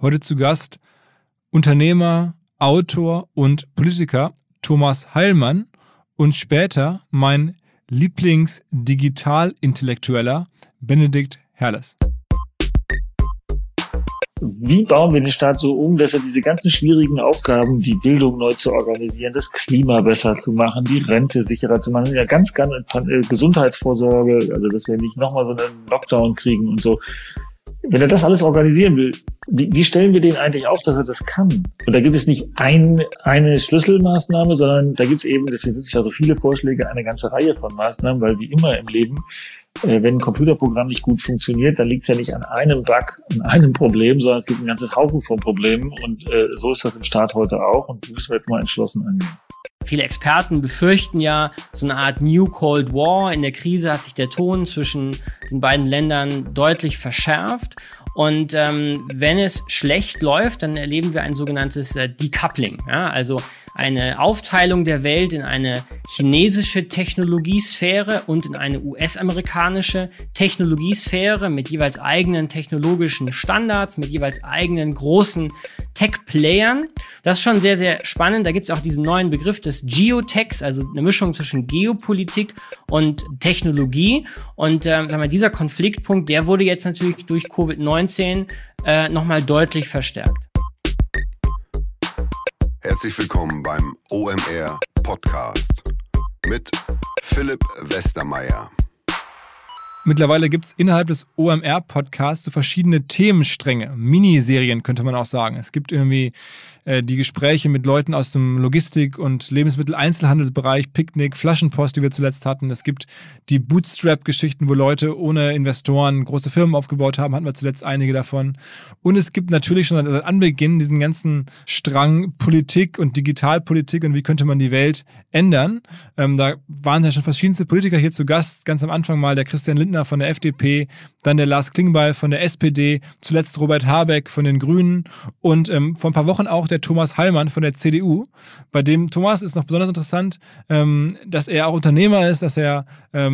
Heute zu Gast Unternehmer, Autor und Politiker Thomas Heilmann und später mein Lieblings-Digital-Intellektueller Benedikt Herles. Wie bauen wir den Staat so um, dass er diese ganzen schwierigen Aufgaben, die Bildung neu zu organisieren, das Klima besser zu machen, die Rente sicherer zu machen, ja ganz Gesundheitsvorsorge, also dass wir nicht nochmal so einen Lockdown kriegen und so. Wenn er das alles organisieren will, wie stellen wir den eigentlich auf, dass er das kann? Und da gibt es nicht eine Schlüsselmaßnahme, sondern da gibt es eben, deswegen sind es ja so viele Vorschläge, eine ganze Reihe von Maßnahmen, weil wie immer im Leben, wenn ein Computerprogramm nicht gut funktioniert, dann liegt es ja nicht an einem Bug, an einem Problem, sondern es gibt ein ganzes Haufen von Problemen und so ist das im Staat heute auch und das müssen wir jetzt mal entschlossen angehen. Viele Experten befürchten ja so eine Art New Cold War. In der Krise hat sich der Ton zwischen den beiden Ländern deutlich verschärft. Und wenn es schlecht läuft, dann erleben wir ein sogenanntes Decoupling. Ja? Also eine Aufteilung der Welt in eine chinesische Technologiesphäre und in eine US-amerikanische Technologiesphäre mit jeweils eigenen technologischen Standards, mit jeweils eigenen großen Tech-Playern. Das ist schon sehr, sehr spannend. Da gibt es auch diesen neuen Begriff des Geotechs, also eine Mischung zwischen Geopolitik und Technologie. Und dieser Konfliktpunkt, der wurde jetzt natürlich durch Covid-19 nochmal deutlich verstärkt. Herzlich willkommen beim OMR Podcast mit Philipp Westermeier. Mittlerweile gibt es innerhalb des OMR-Podcasts so verschiedene Themenstränge, Miniserien könnte man auch sagen. Es gibt irgendwie die Gespräche mit Leuten aus dem Logistik- und Lebensmitteleinzelhandelsbereich, Picknick, Flaschenpost, die wir zuletzt hatten. Es gibt die Bootstrap-Geschichten, wo Leute ohne Investoren große Firmen aufgebaut haben, hatten wir zuletzt einige davon. Und es gibt natürlich schon seit Anbeginn diesen ganzen Strang Politik und Digitalpolitik und wie könnte man die Welt ändern. Da waren ja schon verschiedenste Politiker hier zu Gast. Ganz am Anfang mal der Christian Lindner von der FDP, dann der Lars Klingbeil von der SPD, zuletzt Robert Habeck von den Grünen und vor ein paar Wochen auch der Thomas Heilmann von der CDU. Bei dem Thomas ist noch besonders interessant, dass er auch Unternehmer ist, dass er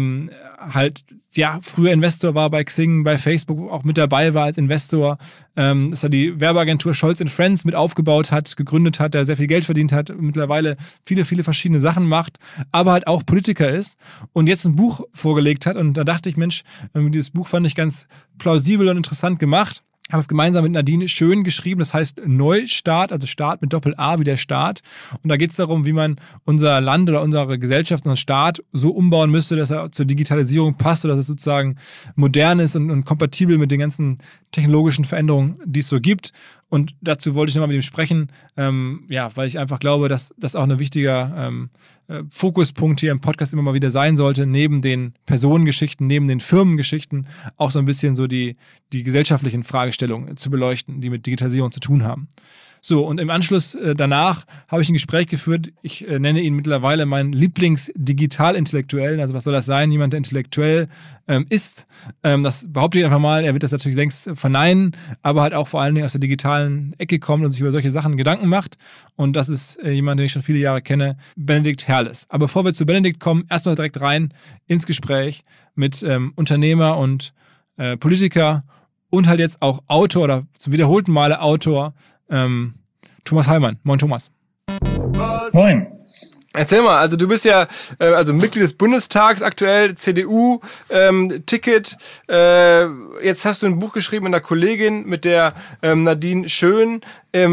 früher Investor war bei Xing, bei Facebook auch mit dabei war als Investor, dass er die Werbeagentur Scholz & Friends mit aufgebaut hat, gegründet hat, der sehr viel Geld verdient hat, mittlerweile viele, viele verschiedene Sachen macht, aber halt auch Politiker ist und jetzt ein Buch vorgelegt hat und da dachte ich, Mensch, dieses Buch fand ich ganz plausibel und interessant gemacht. Ich habe es gemeinsam mit Nadine Schön geschrieben, das heißt Neustart, also Start mit Doppel-A wie der Staat. Und da geht es darum, wie man unser Land oder unsere Gesellschaft, unseren Staat so umbauen müsste, dass er zur Digitalisierung passt oder dass es sozusagen modern ist und kompatibel mit den ganzen technologischen Veränderungen, die es so gibt. Und dazu wollte ich nochmal mit ihm sprechen, weil ich einfach glaube, dass das auch ein wichtiger Fokuspunkt hier im Podcast immer mal wieder sein sollte, neben den Personengeschichten, neben den Firmengeschichten, auch so ein bisschen so die gesellschaftlichen Fragestellungen zu beleuchten, die mit Digitalisierung zu tun haben. So, und im Anschluss danach habe ich ein Gespräch geführt. Ich nenne ihn mittlerweile meinen Lieblings-Digital-Intellektuellen. Also was soll das sein? Jemand, der intellektuell ist. Das behaupte ich einfach mal. Er wird das natürlich längst verneinen, aber halt auch vor allen Dingen aus der digitalen Ecke kommt und sich über solche Sachen Gedanken macht. Und das ist jemand, den ich schon viele Jahre kenne, Benedikt Herles. Aber bevor wir zu Benedikt kommen, erstmal direkt rein ins Gespräch mit Unternehmer und Politiker und halt jetzt auch Autor oder zum wiederholten Male Autor Thomas Heilmann. Moin, Thomas. Moin. Erzähl mal, also du bist ja Mitglied des Bundestags aktuell, CDU, Ticket. Jetzt hast du ein Buch geschrieben mit einer Kollegin, mit der Nadine Schön.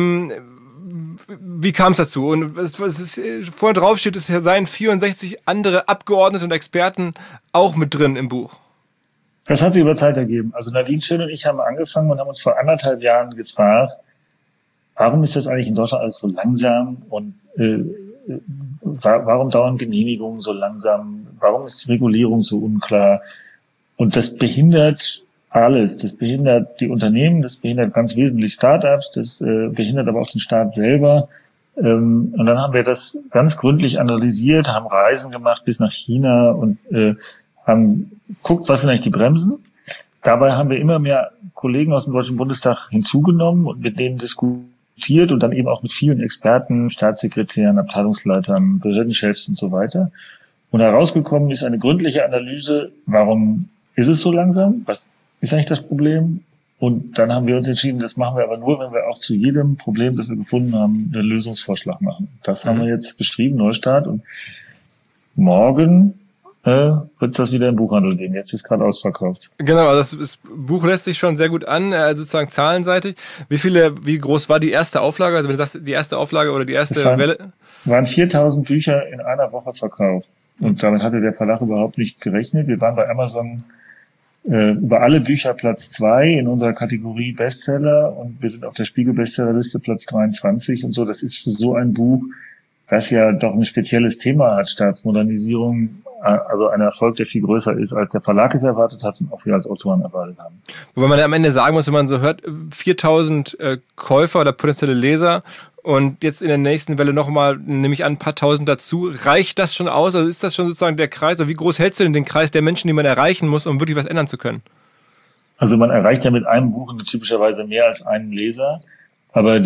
Wie kam es dazu? Und was ist, vorne drauf steht, es seien 64 andere Abgeordnete und Experten auch mit drin im Buch. Das hat sich über Zeit ergeben. Also Nadine Schön und ich haben angefangen und haben uns vor 1,5 Jahren gefragt, warum ist das eigentlich in Deutschland alles so langsam und warum dauern Genehmigungen so langsam? Warum ist die Regulierung so unklar? Und das behindert alles. Das behindert die Unternehmen, das behindert ganz wesentlich Startups, das behindert aber auch den Staat selber. Und dann haben wir das ganz gründlich analysiert, haben Reisen gemacht bis nach China und haben geguckt, was sind eigentlich die Bremsen. Dabei haben wir immer mehr Kollegen aus dem Deutschen Bundestag hinzugenommen und mit denen diskutiert und dann eben auch mit vielen Experten, Staatssekretären, Abteilungsleitern, Behördenchefs und so weiter. Und herausgekommen ist eine gründliche Analyse, warum ist es so langsam? Was ist eigentlich das Problem? Und dann haben wir uns entschieden, das machen wir aber nur, wenn wir auch zu jedem Problem, das wir gefunden haben, einen Lösungsvorschlag machen. Das haben wir jetzt geschrieben, Neustart. Und morgen wird es das wieder im Buchhandel geben. Jetzt ist gerade ausverkauft. Genau, also das Buch lässt sich schon sehr gut an, sozusagen zahlenseitig. Wie groß war die erste Auflage? Also wenn du sagst, die erste Auflage oder die erste Welle? Waren 4.000 Bücher in einer Woche verkauft. Und damit hatte der Verlag überhaupt nicht gerechnet. Wir waren bei Amazon über alle Bücher Platz 2 in unserer Kategorie Bestseller und wir sind auf der Spiegel-Bestsellerliste Platz 23 und so. Das ist für so ein Buch, das ja doch ein spezielles Thema hat, Staatsmodernisierung, also ein Erfolg, der viel größer ist, als der Verlag es erwartet hat und auch wir als Autoren erwartet haben. Wobei man ja am Ende sagen muss, wenn man so hört, 4.000 Käufer oder potenzielle Leser und jetzt in der nächsten Welle nochmal, nehme ich an, ein paar Tausend dazu. Reicht das schon aus? Also ist das schon sozusagen der Kreis? Oder wie groß hältst du denn den Kreis der Menschen, die man erreichen muss, um wirklich was ändern zu können? Also man erreicht ja mit einem Buch typischerweise mehr als einen Leser. Aber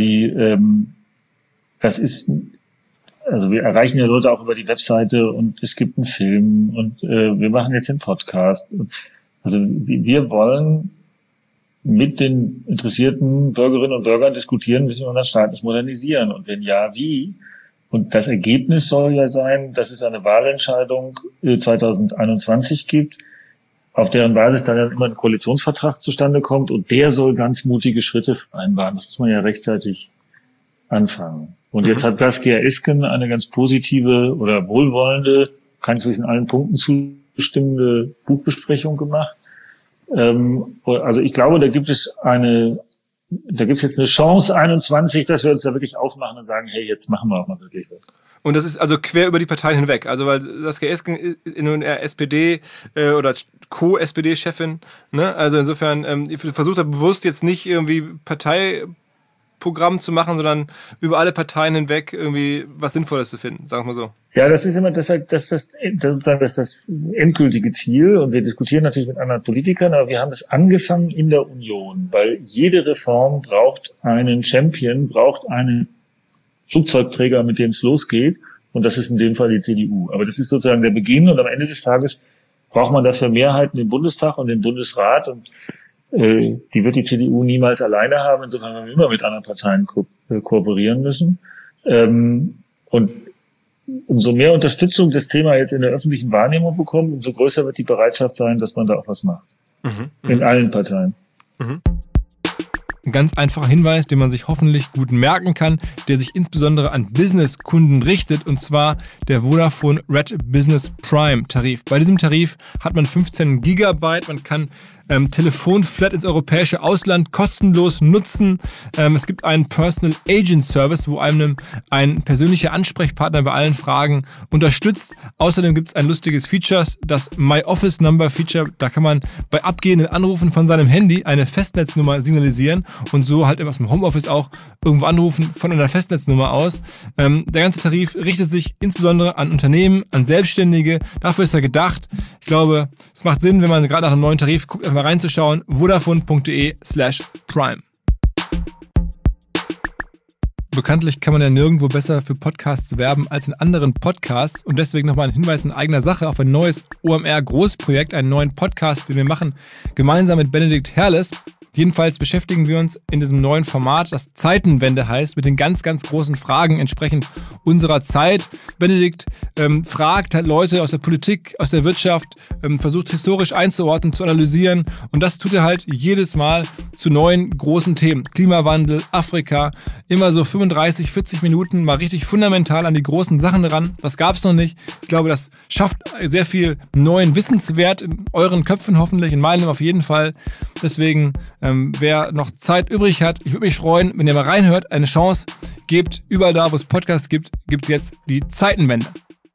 also wir erreichen ja Leute auch über die Webseite und es gibt einen Film und wir machen jetzt den Podcast. Also wir wollen mit den interessierten Bürgerinnen und Bürgern diskutieren, müssen wir unseren Staat nicht modernisieren. Und wenn ja, wie? Und das Ergebnis soll ja sein, dass es eine Wahlentscheidung 2021 gibt, auf deren Basis dann immer ein Koalitionsvertrag zustande kommt. Und der soll ganz mutige Schritte vereinbaren. Das muss man ja rechtzeitig anfangen. Und jetzt hat Saskia Esken eine ganz positive oder wohlwollende, kann ich in allen Punkten zustimmende Buchbesprechung gemacht. Also ich glaube, da gibt es jetzt eine Chance 21, dass wir uns da wirklich aufmachen und sagen, hey, jetzt machen wir auch mal wirklich was. Und das ist also quer über die Parteien hinweg. Also weil Saskia Esken ist nun eher SPD oder Co-SPD-Chefin, ne? Also insofern versucht er bewusst jetzt nicht irgendwie Parteiprogramm zu machen, sondern über alle Parteien hinweg irgendwie was Sinnvolles zu finden, sagen wir mal so. Ja, das ist immer das endgültige Ziel und wir diskutieren natürlich mit anderen Politikern, aber wir haben das angefangen in der Union, weil jede Reform braucht einen Champion, braucht einen Flugzeugträger, mit dem es losgeht und das ist in dem Fall die CDU. Aber das ist sozusagen der Beginn und am Ende des Tages braucht man dafür Mehrheiten im Bundestag und im Bundesrat und die wird die CDU niemals alleine haben, insofern werden wir immer mit anderen Parteien kooperieren müssen. Und umso mehr Unterstützung das Thema jetzt in der öffentlichen Wahrnehmung bekommt, umso größer wird die Bereitschaft sein, dass man da auch was macht. In allen Parteien. Ein ganz einfacher Hinweis, den man sich hoffentlich gut merken kann, der sich insbesondere an Business-Kunden richtet, und zwar der Vodafone Red Business Prime Tarif. Bei diesem Tarif hat man 15 Gigabyte, man kann Telefonflat ins europäische Ausland kostenlos nutzen. Es gibt einen Personal Agent Service, wo einem ein persönlicher Ansprechpartner bei allen Fragen unterstützt. Außerdem gibt es ein lustiges Feature, das My Office Number Feature. Da kann man bei abgehenden Anrufen von seinem Handy eine Festnetznummer signalisieren und so halt aus dem Homeoffice auch irgendwo anrufen von einer Festnetznummer aus. Der ganze Tarif richtet sich insbesondere an Unternehmen, an Selbstständige. Dafür ist er gedacht. Ich glaube, es macht Sinn, wenn man gerade nach einem neuen Tarif guckt, einfach mal reinzuschauen. Vodafone.de/Prime. Bekanntlich kann man ja nirgendwo besser für Podcasts werben als in anderen Podcasts und deswegen nochmal ein Hinweis in eigener Sache auf ein neues OMR-Großprojekt, einen neuen Podcast, den wir machen, gemeinsam mit Benedikt Herles. Jedenfalls beschäftigen wir uns in diesem neuen Format, das Zeitenwende heißt, mit den ganz, ganz großen Fragen entsprechend unserer Zeit. Benedikt fragt halt Leute aus der Politik, aus der Wirtschaft, versucht historisch einzuordnen, zu analysieren und das tut er halt jedes Mal zu neuen großen Themen. Klimawandel, Afrika, immer so 35, 40 Minuten mal richtig fundamental an die großen Sachen ran. Das gab es noch nicht. Ich glaube, das schafft sehr viel neuen Wissenswert in euren Köpfen hoffentlich, in meinem auf jeden Fall. Deswegen wer noch Zeit übrig hat, ich würde mich freuen, wenn ihr mal reinhört, eine Chance gebt. Überall da, wo es Podcasts gibt, gibt es jetzt die Zeitenwende.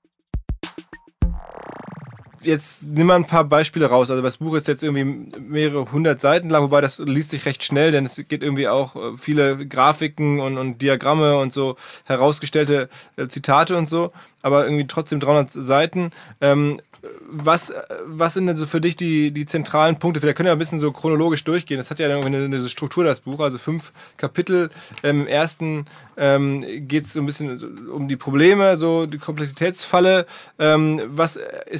Jetzt nimm mal ein paar Beispiele raus. Also das Buch ist jetzt irgendwie mehrere 100 Seiten lang, wobei das liest sich recht schnell, denn es geht irgendwie auch viele Grafiken und Diagramme und so herausgestellte Zitate und so, aber irgendwie trotzdem 300 Seiten. Was sind denn so für dich die zentralen Punkte? Vielleicht können wir ein bisschen so chronologisch durchgehen. Das hat ja irgendwie eine Struktur, das Buch, also 5 Kapitel. Im ersten geht es so ein bisschen um die Probleme, so die Komplexitätsfalle. Was ist da so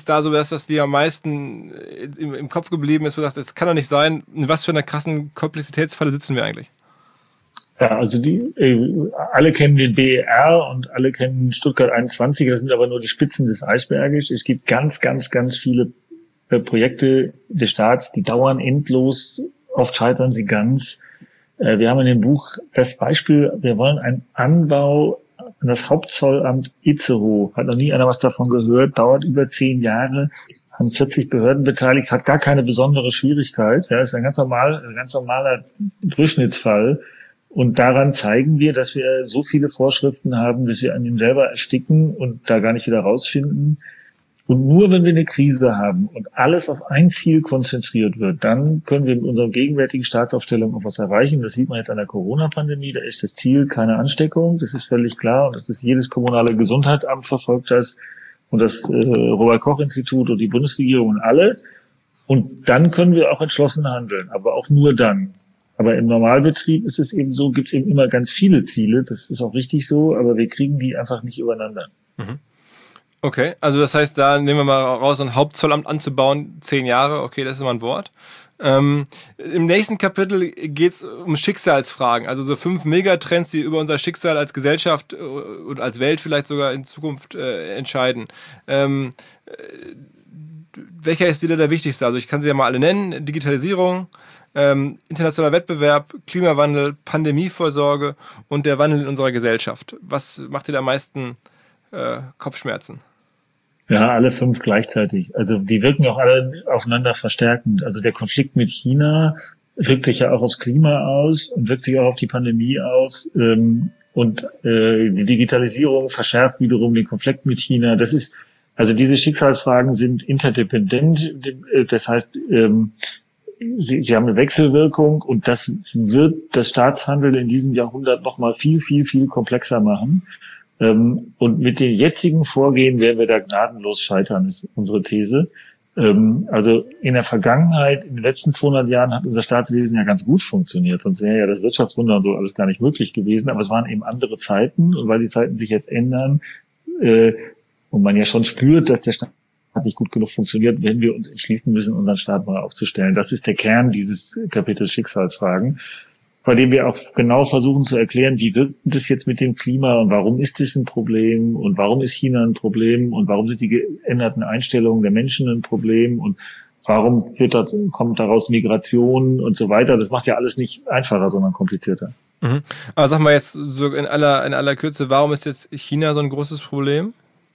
das, was dir am meisten im Kopf geblieben ist, wo du sagst, das kann doch nicht sein, in was für einer krassen Komplexitätsfalle sitzen wir eigentlich? Ja, also alle kennen den BER und alle kennen Stuttgart 21, das sind aber nur die Spitzen des Eisberges. Es gibt ganz, ganz, ganz viele Projekte des Staats, die dauern endlos, oft scheitern sie ganz. Wir haben in dem Buch das Beispiel, wir wollen einen Anbau an das Hauptzollamt Itzehoe. Hat noch nie einer was davon gehört, dauert über 10 Jahre, haben 40 Behörden beteiligt, hat gar keine besondere Schwierigkeit. Ja, ist ein ganz normaler Durchschnittsfall. Und daran zeigen wir, dass wir so viele Vorschriften haben, dass wir an ihm selber ersticken und da gar nicht wieder rausfinden. Und nur wenn wir eine Krise haben und alles auf ein Ziel konzentriert wird, dann können wir mit unserer gegenwärtigen Staatsaufstellung auch was erreichen. Das sieht man jetzt an der Corona-Pandemie. Da ist das Ziel keine Ansteckung. Das ist völlig klar. Und das ist jedes kommunale Gesundheitsamt verfolgt das und das Robert-Koch-Institut und die Bundesregierung und alle. Und dann können wir auch entschlossen handeln, aber auch nur dann. Aber im Normalbetrieb ist es eben so, gibt es eben immer ganz viele Ziele. Das ist auch richtig so, aber wir kriegen die einfach nicht übereinander. Mhm. Okay, also das heißt, da nehmen wir mal raus, ein Hauptzollamt anzubauen, 10 Jahre, okay, das ist mal ein Wort. Im nächsten Kapitel geht es um Schicksalsfragen, also so 5 Megatrends, die über unser Schicksal als Gesellschaft und als Welt vielleicht sogar in Zukunft entscheiden. Welcher ist dir der wichtigste? Also ich kann sie ja mal alle nennen: Digitalisierung, internationaler Wettbewerb, Klimawandel, Pandemievorsorge und der Wandel in unserer Gesellschaft. Was macht dir da am meisten Kopfschmerzen? Ja, alle 5 gleichzeitig. Also die wirken auch alle aufeinander verstärkend. Also der Konflikt mit China wirkt sich ja auch aufs Klima aus und wirkt sich auch auf die Pandemie aus. Und die Digitalisierung verschärft wiederum den Konflikt mit China. Das ist, also diese Schicksalsfragen sind interdependent. Das heißt, sie haben eine Wechselwirkung und das wird das Staatshandeln in diesem Jahrhundert nochmal viel, viel, viel komplexer machen. Und mit dem jetzigen Vorgehen werden wir da gnadenlos scheitern, ist unsere These. Also in der Vergangenheit, in den letzten 200 Jahren hat unser Staatswesen ja ganz gut funktioniert, sonst wäre ja das Wirtschaftswunder und so alles gar nicht möglich gewesen, aber es waren eben andere Zeiten und weil die Zeiten sich jetzt ändern und man ja schon spürt, dass der Staat nicht gut genug funktioniert, werden wir uns entschließen müssen, unseren Staat mal aufzustellen. Das ist der Kern dieses Kapitels Schicksalsfragen, bei dem wir auch genau versuchen zu erklären, wie wirkt das jetzt mit dem Klima und warum ist das ein Problem und warum ist China ein Problem und warum sind die geänderten Einstellungen der Menschen ein Problem und warum kommt daraus Migration und so weiter. Das macht ja alles nicht einfacher, sondern komplizierter. Mhm. Aber sag mal jetzt so in aller Kürze, warum ist jetzt China so ein großes Problem?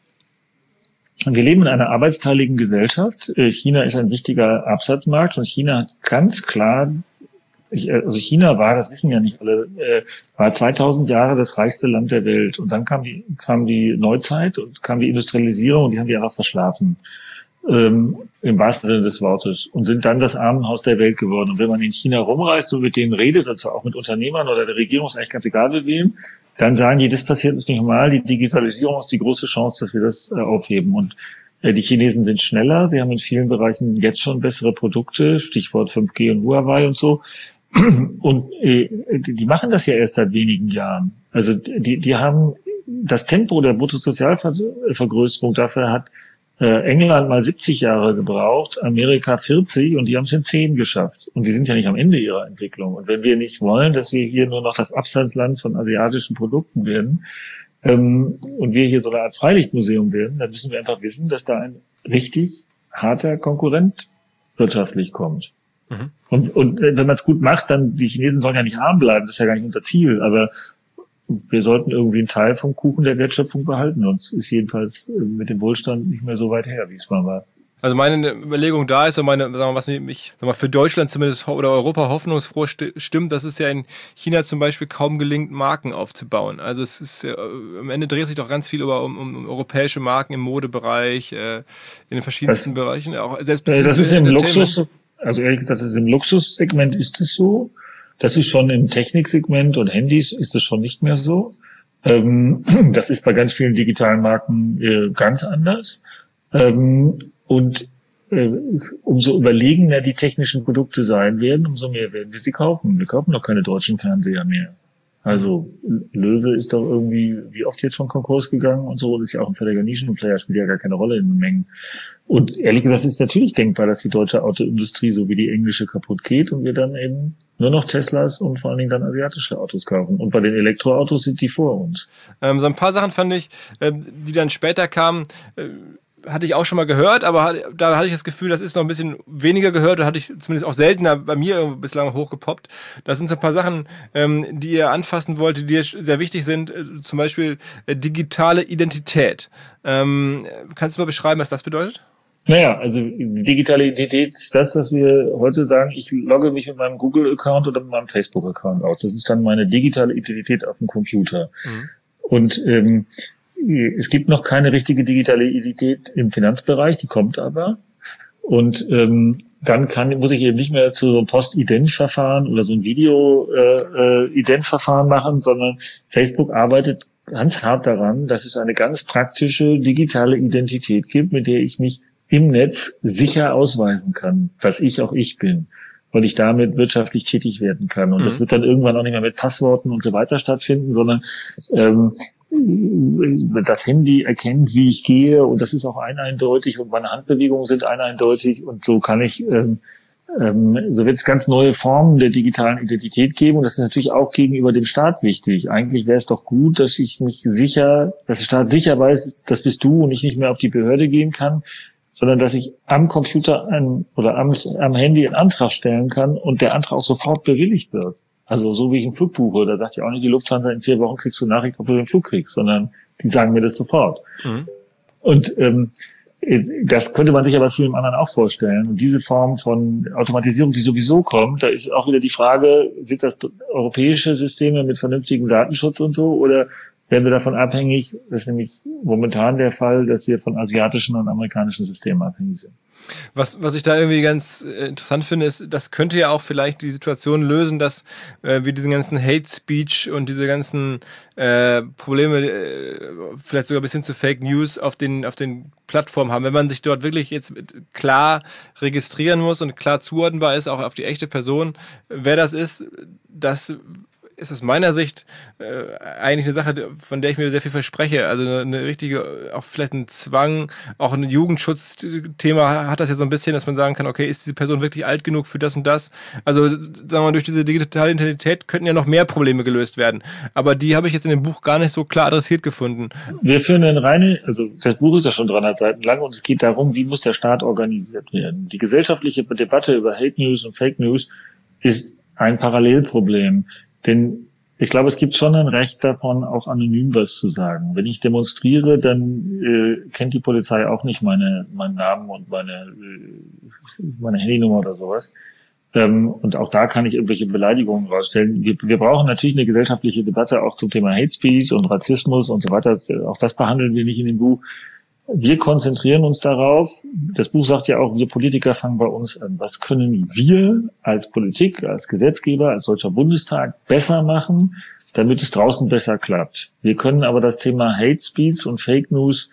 Wir leben in einer arbeitsteiligen Gesellschaft. China ist ein wichtiger Absatzmarkt und China hat ganz klar China war, das wissen ja nicht alle, war 2000 Jahre das reichste Land der Welt. Und dann kam die Neuzeit und kam die Industrialisierung und die haben wir einfach verschlafen. Im wahrsten Sinne des Wortes. Und sind dann das Armenhaus der Welt geworden. Und wenn man in China rumreist und mit denen redet, also auch mit Unternehmern oder der Regierung, ist eigentlich ganz egal mit wem, dann sagen die, das passiert uns nicht normal. Die Digitalisierung ist die große Chance, dass wir das aufheben. Und die Chinesen sind schneller. Sie haben in vielen Bereichen jetzt schon bessere Produkte. Stichwort 5G und Huawei und so. Und die machen das ja erst seit wenigen Jahren. Also die haben das Tempo der Bruttosozialvergrößerung, dafür hat England mal 70 Jahre gebraucht, Amerika 40 und die haben es in 10 geschafft. Und die sind ja nicht am Ende ihrer Entwicklung. Und wenn wir nicht wollen, dass wir hier nur noch das Absatzland von asiatischen Produkten werden und wir hier so eine Art Freilichtmuseum werden, dann müssen wir einfach wissen, dass da ein richtig harter Konkurrent wirtschaftlich kommt. Mhm. Und wenn man es gut macht, dann, die Chinesen sollen ja nicht arm bleiben, das ist ja gar nicht unser Ziel, aber wir sollten irgendwie einen Teil vom Kuchen der Wertschöpfung behalten, sonst ist jedenfalls mit dem Wohlstand nicht mehr so weit her, wie es mal war. Also meine Überlegung da ist, was mich für Deutschland zumindest oder Europa hoffnungsfroh stimmt, dass es ja in China zum Beispiel kaum gelingt, Marken aufzubauen. Also es ist am Ende dreht sich doch ganz viel um europäische Marken im Modebereich, in den verschiedensten Bereichen. Auch selbst das ist im Luxus, also ehrlich gesagt, das ist im Luxussegment ist es so. Das ist schon im Techniksegment und Handys ist es schon nicht mehr so. Das ist bei ganz vielen digitalen Marken ganz anders. Und umso überlegener die technischen Produkte sein werden, umso mehr werden wir sie kaufen. Wir kaufen doch keine deutschen Fernseher mehr. Also Löwe ist doch irgendwie, wie oft jetzt schon Konkurs gegangen und so, das ist ja auch ein völliger Nischenplayer, spielt ja gar keine Rolle in den Mengen. Und ehrlich gesagt ist natürlich denkbar, dass die deutsche Autoindustrie so wie die englische kaputt geht und wir dann eben nur noch Teslas und vor allen Dingen dann asiatische Autos kaufen. Und bei den Elektroautos sind die vor uns. So ein paar Sachen fand ich, die dann später kamen, hatte ich auch schon mal gehört, aber da hatte ich das Gefühl, das ist noch ein bisschen weniger gehört, da hatte ich zumindest auch seltener bei mir bislang hochgepoppt. Das sind so ein paar Sachen, die ihr anfassen wollt, die dir sehr wichtig sind, zum Beispiel digitale Identität. Kannst du mal beschreiben, was das bedeutet? Naja, also die digitale Identität ist das, was wir heute sagen, ich logge mich mit meinem Google-Account oder mit meinem Facebook-Account aus. Das ist dann meine digitale Identität auf dem Computer. Mhm. Und es gibt noch keine richtige digitale Identität im Finanzbereich, die kommt aber. Und dann muss ich eben nicht mehr zu so einem Post-Ident-Verfahren oder so ein Video-Ident-Verfahren machen, sondern Facebook arbeitet ganz hart daran, dass es eine ganz praktische digitale Identität gibt, mit der ich mich im Netz sicher ausweisen kann, dass ich auch ich bin, weil ich damit wirtschaftlich tätig werden kann. Und das wird dann irgendwann auch nicht mehr mit Passworten und so weiter stattfinden, sondern das Handy erkennt, wie ich gehe, und das ist auch eindeutig und meine Handbewegungen sind eindeutig, und so kann ich, so wird es ganz neue Formen der digitalen Identität geben, und das ist natürlich auch gegenüber dem Staat wichtig. Eigentlich wäre es doch gut, dass der Staat sicher weiß, das bist du, und ich nicht mehr auf die Behörde gehen kann, sondern dass ich am Computer oder am Handy einen Antrag stellen kann und der Antrag auch sofort bewilligt wird. Also so wie ich einen Flug buche, da sagt ja auch nicht die Lufthansa, in 4 Wochen kriegst du Nachricht, ob du den Flug kriegst, sondern die sagen mir das sofort. Mhm. Und das könnte man sich aber für den anderen auch vorstellen. Und diese Form von Automatisierung, die sowieso kommt, da ist auch wieder die Frage, sind das europäische Systeme mit vernünftigem Datenschutz und so, oder werden wir davon abhängig? Das ist nämlich momentan der Fall, dass wir von asiatischen und amerikanischen Systemen abhängig sind. Was ich da irgendwie ganz interessant finde, ist, das könnte ja auch vielleicht die Situation lösen, dass wir diesen ganzen Hate Speech und diese ganzen Probleme, vielleicht sogar bis hin zu Fake News auf den Plattformen haben. Wenn man sich dort wirklich jetzt klar registrieren muss und klar zuordnenbar ist, auch auf die echte Person, wer das ist aus meiner Sicht eigentlich eine Sache, von der ich mir sehr viel verspreche. Also eine richtige, auch vielleicht ein Zwang, auch ein Jugendschutzthema hat das ja so ein bisschen, dass man sagen kann, okay, ist diese Person wirklich alt genug für das und das? Also sagen wir mal, durch diese digitale Identität könnten ja noch mehr Probleme gelöst werden. Aber die habe ich jetzt in dem Buch gar nicht so klar adressiert gefunden. Wir führen also das Buch ist ja schon 300 Seiten lang, und es geht darum, wie muss der Staat organisiert werden. Die gesellschaftliche Debatte über Hate News und Fake News ist ein Parallelproblem. Denn ich glaube, es gibt schon ein Recht davon, auch anonym was zu sagen. Wenn ich demonstriere, dann kennt die Polizei auch nicht meinen Namen und meine Handynummer oder sowas. Und auch da kann ich irgendwelche Beleidigungen rausstellen. Wir brauchen natürlich eine gesellschaftliche Debatte auch zum Thema Hate Speech und Rassismus und so weiter. Auch das behandeln wir nicht in dem Buch. Wir konzentrieren uns darauf, das Buch sagt ja auch, wir Politiker fangen bei uns an. Was können wir als Politik, als Gesetzgeber, als Deutscher Bundestag besser machen, damit es draußen besser klappt? Wir können aber das Thema Hate Speech und Fake News,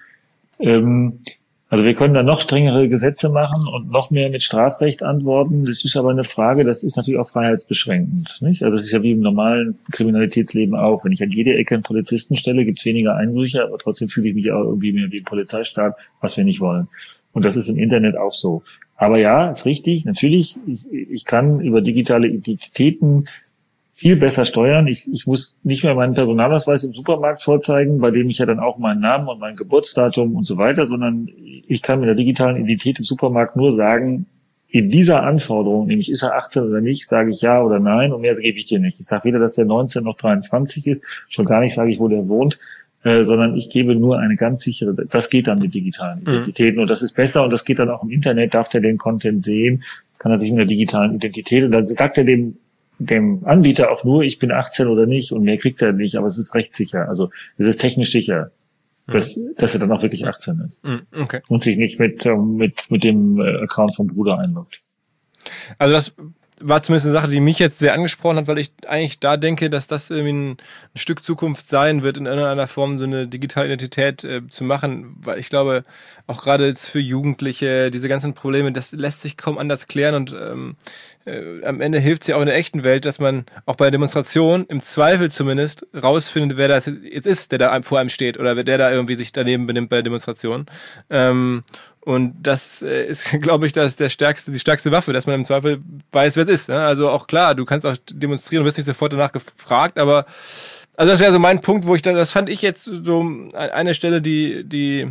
also wir können da noch strengere Gesetze machen und noch mehr mit Strafrecht antworten. Das ist aber eine Frage, das ist natürlich auch freiheitsbeschränkend, nicht? Also es ist ja wie im normalen Kriminalitätsleben auch. Wenn ich an jede Ecke einen Polizisten stelle, gibt es weniger Einbrüche, aber trotzdem fühle ich mich auch irgendwie mehr wie ein Polizeistaat, was wir nicht wollen. Und das ist im Internet auch so. Aber ja, ist richtig, natürlich, ich kann über digitale Identitäten viel besser steuern. Ich muss nicht mehr meinen Personalausweis im Supermarkt vorzeigen, bei dem ich ja dann auch meinen Namen und mein Geburtsdatum und so weiter, sondern ich kann mit der digitalen Identität im Supermarkt nur sagen, in dieser Anforderung, nämlich ist er 18 oder nicht, sage ich ja oder nein, und mehr gebe ich dir nicht. Ich sage weder, dass der 19 noch 23 ist, schon gar nicht sage ich, wo der wohnt, sondern ich gebe nur eine ganz sichere, das geht dann mit digitalen Identitäten, und das ist besser, und das geht dann auch im Internet, darf der den Content sehen, kann er sich mit der digitalen Identität, und dann sagt er dem Anbieter auch nur, ich bin 18 oder nicht, und mehr kriegt er nicht, aber es ist rechtssicher, also es ist technisch sicher, dass er dann auch wirklich 18 ist. Okay. Und sich nicht mit dem Account vom Bruder einloggt. Also das war zumindest eine Sache, die mich jetzt sehr angesprochen hat, weil ich eigentlich da denke, dass das irgendwie ein Stück Zukunft sein wird, in irgendeiner Form so eine digitale Identität zu machen, weil ich glaube, auch gerade jetzt für Jugendliche, diese ganzen Probleme, das lässt sich kaum anders klären und am Ende hilft es ja auch in der echten Welt, dass man auch bei der Demonstration im Zweifel zumindest rausfindet, wer das jetzt ist, der da vor einem steht oder wer der da irgendwie sich daneben benimmt bei der Demonstration. Und das ist, glaube ich, die stärkste Waffe, dass man im Zweifel weiß, wer es ist. Ne? Also auch klar, du kannst auch demonstrieren, wirst nicht sofort danach gefragt, aber also das wäre so mein Punkt, wo das fand ich jetzt so eine Stelle, die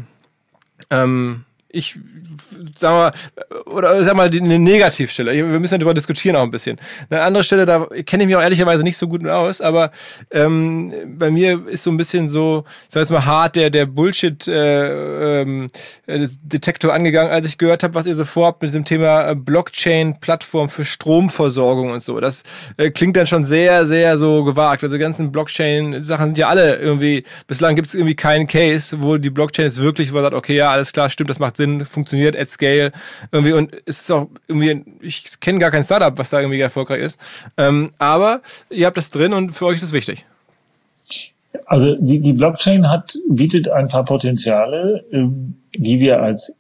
ich sag mal, eine Negativstelle. Wir müssen darüber diskutieren auch ein bisschen. Eine andere Stelle, da kenne ich mich auch ehrlicherweise nicht so gut aus, aber bei mir ist so ein bisschen so, ich sag jetzt mal hart, der Bullshit-Detektor angegangen, als ich gehört habe, was ihr so vorhabt mit diesem Thema Blockchain-Plattform für Stromversorgung und so. Das klingt dann schon sehr, sehr so gewagt. Also die ganzen Blockchain-Sachen sind ja alle irgendwie, bislang gibt es irgendwie keinen Case, wo die Blockchain jetzt wirklich sagt, okay, ja, alles klar, stimmt, das macht Sinn, funktioniert at scale irgendwie und es ist auch irgendwie, ich kenne gar kein Startup, was da irgendwie erfolgreich ist, aber ihr habt das drin und für euch ist es wichtig. Also die Blockchain bietet ein paar Potenziale, die wir als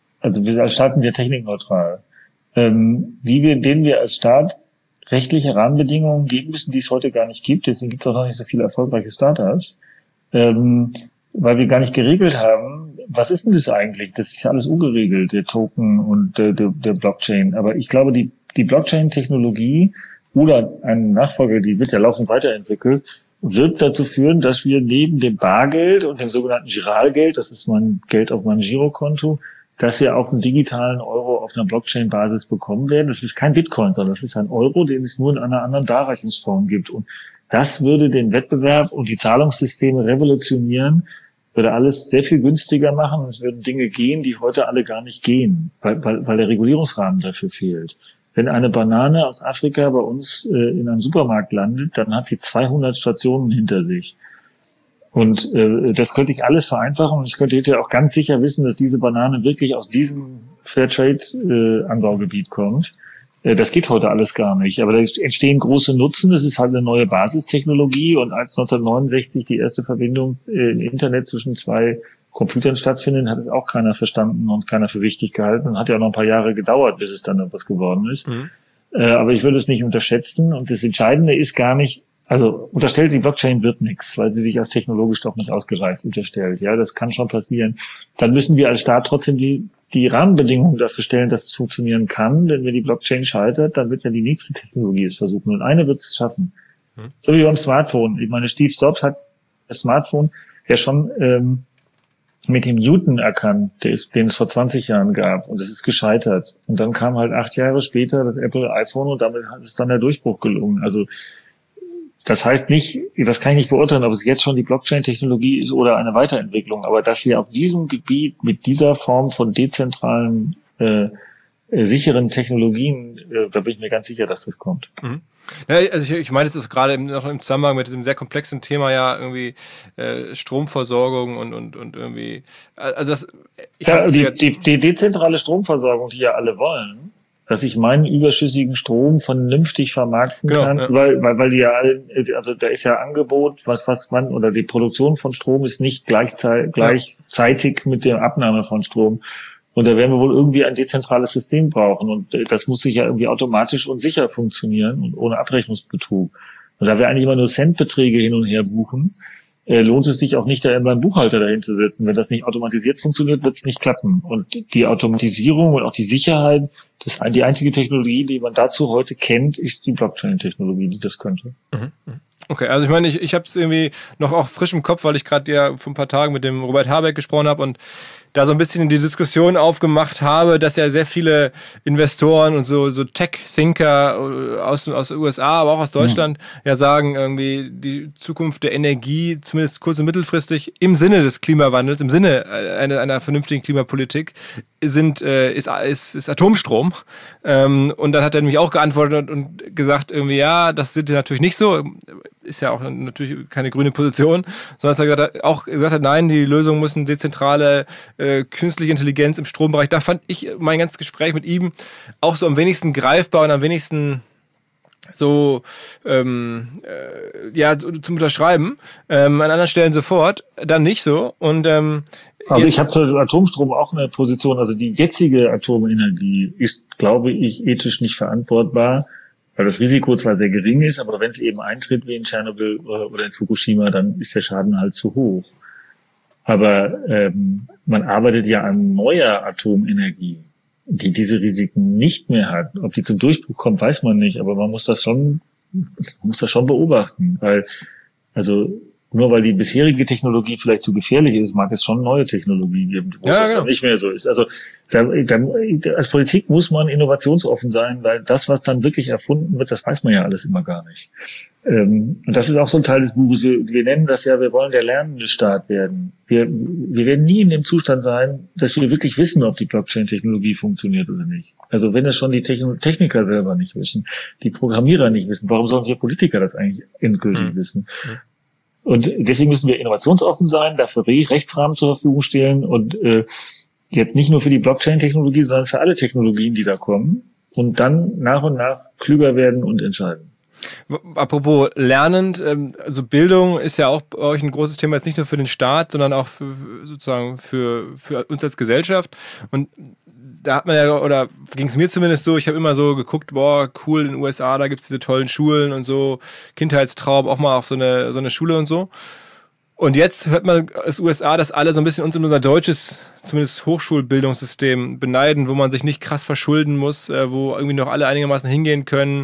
Staat sind ja technikneutral, denen wir als Staat rechtliche Rahmenbedingungen geben müssen, die es heute gar nicht gibt. Deswegen gibt es auch noch nicht so viele erfolgreiche Startups, weil wir gar nicht geregelt haben, was ist denn das eigentlich? Das ist ja alles ungeregelt, der Token und der Blockchain. Aber ich glaube, die Blockchain-Technologie oder ein Nachfolger, die wird ja laufend weiterentwickelt, wird dazu führen, dass wir neben dem Bargeld und dem sogenannten Giralgeld, das ist mein Geld auf meinem Girokonto, dass wir auch einen digitalen Euro auf einer Blockchain-Basis bekommen werden. Das ist kein Bitcoin, sondern das ist ein Euro, den es nur in einer anderen Darreichungsform gibt. Und das würde den Wettbewerb und die Zahlungssysteme revolutionieren, würde alles sehr viel günstiger machen. Es würden Dinge gehen, die heute alle gar nicht gehen, weil der Regulierungsrahmen dafür fehlt. Wenn eine Banane aus Afrika bei uns in einem Supermarkt landet, dann hat sie 200 Stationen hinter sich. Und das könnte ich alles vereinfachen und ich könnte hinterher auch ganz sicher wissen, dass diese Banane wirklich aus diesem Fairtrade-Anbaugebiet kommt. Das geht heute alles gar nicht. Aber da entstehen große Nutzen. Das ist halt eine neue Basistechnologie. Und als 1969 die erste Verbindung im Internet zwischen zwei Computern stattfindet, hat es auch keiner verstanden und keiner für wichtig gehalten. Und hat ja auch noch ein paar Jahre gedauert, bis es dann etwas geworden ist. Mhm. Aber ich würde es nicht unterschätzen. Und das Entscheidende ist gar nicht, also unterstellt die Blockchain wird nichts, weil sie sich als technologisch doch nicht ausgereift unterstellt. Ja, das kann schon passieren. Dann müssen wir als Staat trotzdem die Rahmenbedingungen dafür stellen, dass es funktionieren kann. Denn wenn die Blockchain scheitert, dann wird ja die nächste Technologie es versuchen. Und eine wird es schaffen. So wie beim Smartphone. Ich meine, Steve Jobs hat das Smartphone ja schon mit dem Newton erkannt, den es vor 20 Jahren gab. Und es ist gescheitert. Und dann kam halt 8 Jahre später das Apple iPhone und damit ist dann der Durchbruch gelungen. Also das heißt nicht, das kann ich nicht beurteilen, ob es jetzt schon die Blockchain-Technologie ist oder eine Weiterentwicklung, aber dass wir auf diesem Gebiet mit dieser Form von dezentralen, sicheren Technologien, da bin ich mir ganz sicher, dass das kommt. Mhm. Ja, also ich meine, das ist gerade noch im Zusammenhang mit diesem sehr komplexen Thema ja irgendwie Stromversorgung und irgendwie, also das... Die dezentrale Stromversorgung, die ja alle wollen, dass ich meinen überschüssigen Strom vernünftig vermarkten kann, ja. weil die ja, also da ist ja Angebot, oder die Produktion von Strom ist nicht gleichzeitig mit der Abnahme von Strom. Und da werden wir wohl irgendwie ein dezentrales System brauchen. Und das muss sich ja irgendwie automatisch und sicher funktionieren und ohne Abrechnungsbetrug. Und da wir eigentlich immer nur Centbeträge hin und her buchen, lohnt es sich auch nicht, da immer einen Buchhalter dahin zu setzen. Wenn das nicht automatisiert funktioniert, wird es nicht klappen. Und die Automatisierung und auch die Sicherheit, die einzige Technologie, die man dazu heute kennt, ist die Blockchain-Technologie, die das könnte. Okay, also ich meine, ich habe es irgendwie noch auch frisch im Kopf, weil ich gerade ja vor ein paar Tagen mit dem Robert Habeck gesprochen habe und da so ein bisschen die Diskussion aufgemacht habe, dass ja sehr viele Investoren und so Tech-Thinker aus den USA, aber auch aus Deutschland ja sagen, irgendwie die Zukunft der Energie, zumindest kurz- und mittelfristig, im Sinne des Klimawandels, im Sinne einer vernünftigen Klimapolitik, ist Atomstrom. Und dann hat er nämlich auch geantwortet und gesagt, irgendwie, ja, das sind natürlich nicht so, ist ja auch natürlich keine grüne Position, sondern dass er auch gesagt hat, nein, die Lösungen müssen dezentrale künstliche Intelligenz im Strombereich. Da fand ich mein ganzes Gespräch mit ihm auch so am wenigsten greifbar und am wenigsten so zum Unterschreiben. An anderen Stellen sofort, dann nicht so. Und also ich habe zu Atomstrom auch eine Position. Also die jetzige Atomenergie ist, glaube ich, ethisch nicht verantwortbar, weil das Risiko zwar sehr gering ist, aber wenn es eben eintritt wie in Tschernobyl oder in Fukushima, dann ist der Schaden halt zu hoch. Aber man arbeitet ja an neuer Atomenergie, die diese Risiken nicht mehr hat. Ob die zum Durchbruch kommt, weiß man nicht, aber man muss das schon beobachten, weil, also, nur weil die bisherige Technologie vielleicht zu gefährlich ist, mag es schon neue Technologie geben, wo das genau nicht mehr so ist. Also als Politik muss man innovationsoffen sein, weil das, was dann wirklich erfunden wird, das weiß man ja alles immer gar nicht. Und das ist auch so ein Teil des Buches. Wir nennen das ja, wir wollen der lernende Staat werden. Wir werden nie in dem Zustand sein, dass wir wirklich wissen, ob die Blockchain-Technologie funktioniert oder nicht. Also wenn es schon die Techniker selber nicht wissen, die Programmierer nicht wissen, warum sollen wir Politiker das eigentlich endgültig wissen? Und deswegen müssen wir innovationsoffen sein, dafür Rechtsrahmen zur Verfügung stellen und jetzt nicht nur für die Blockchain-Technologie, sondern für alle Technologien, die da kommen und dann nach und nach klüger werden und entscheiden. Apropos lernend, also Bildung ist ja auch bei euch ein großes Thema, jetzt nicht nur für den Staat, sondern auch für uns als Gesellschaft. Und da hat man ja, oder ging es mir zumindest so, ich habe immer so geguckt, boah, cool, in den USA, da gibt es diese tollen Schulen und so, Kindheitstraum, auch mal auf so eine Schule und so. Und jetzt hört man aus USA, dass alle so ein bisschen uns in unser deutsches, zumindest Hochschulbildungssystem beneiden, wo man sich nicht krass verschulden muss, wo irgendwie noch alle einigermaßen hingehen können.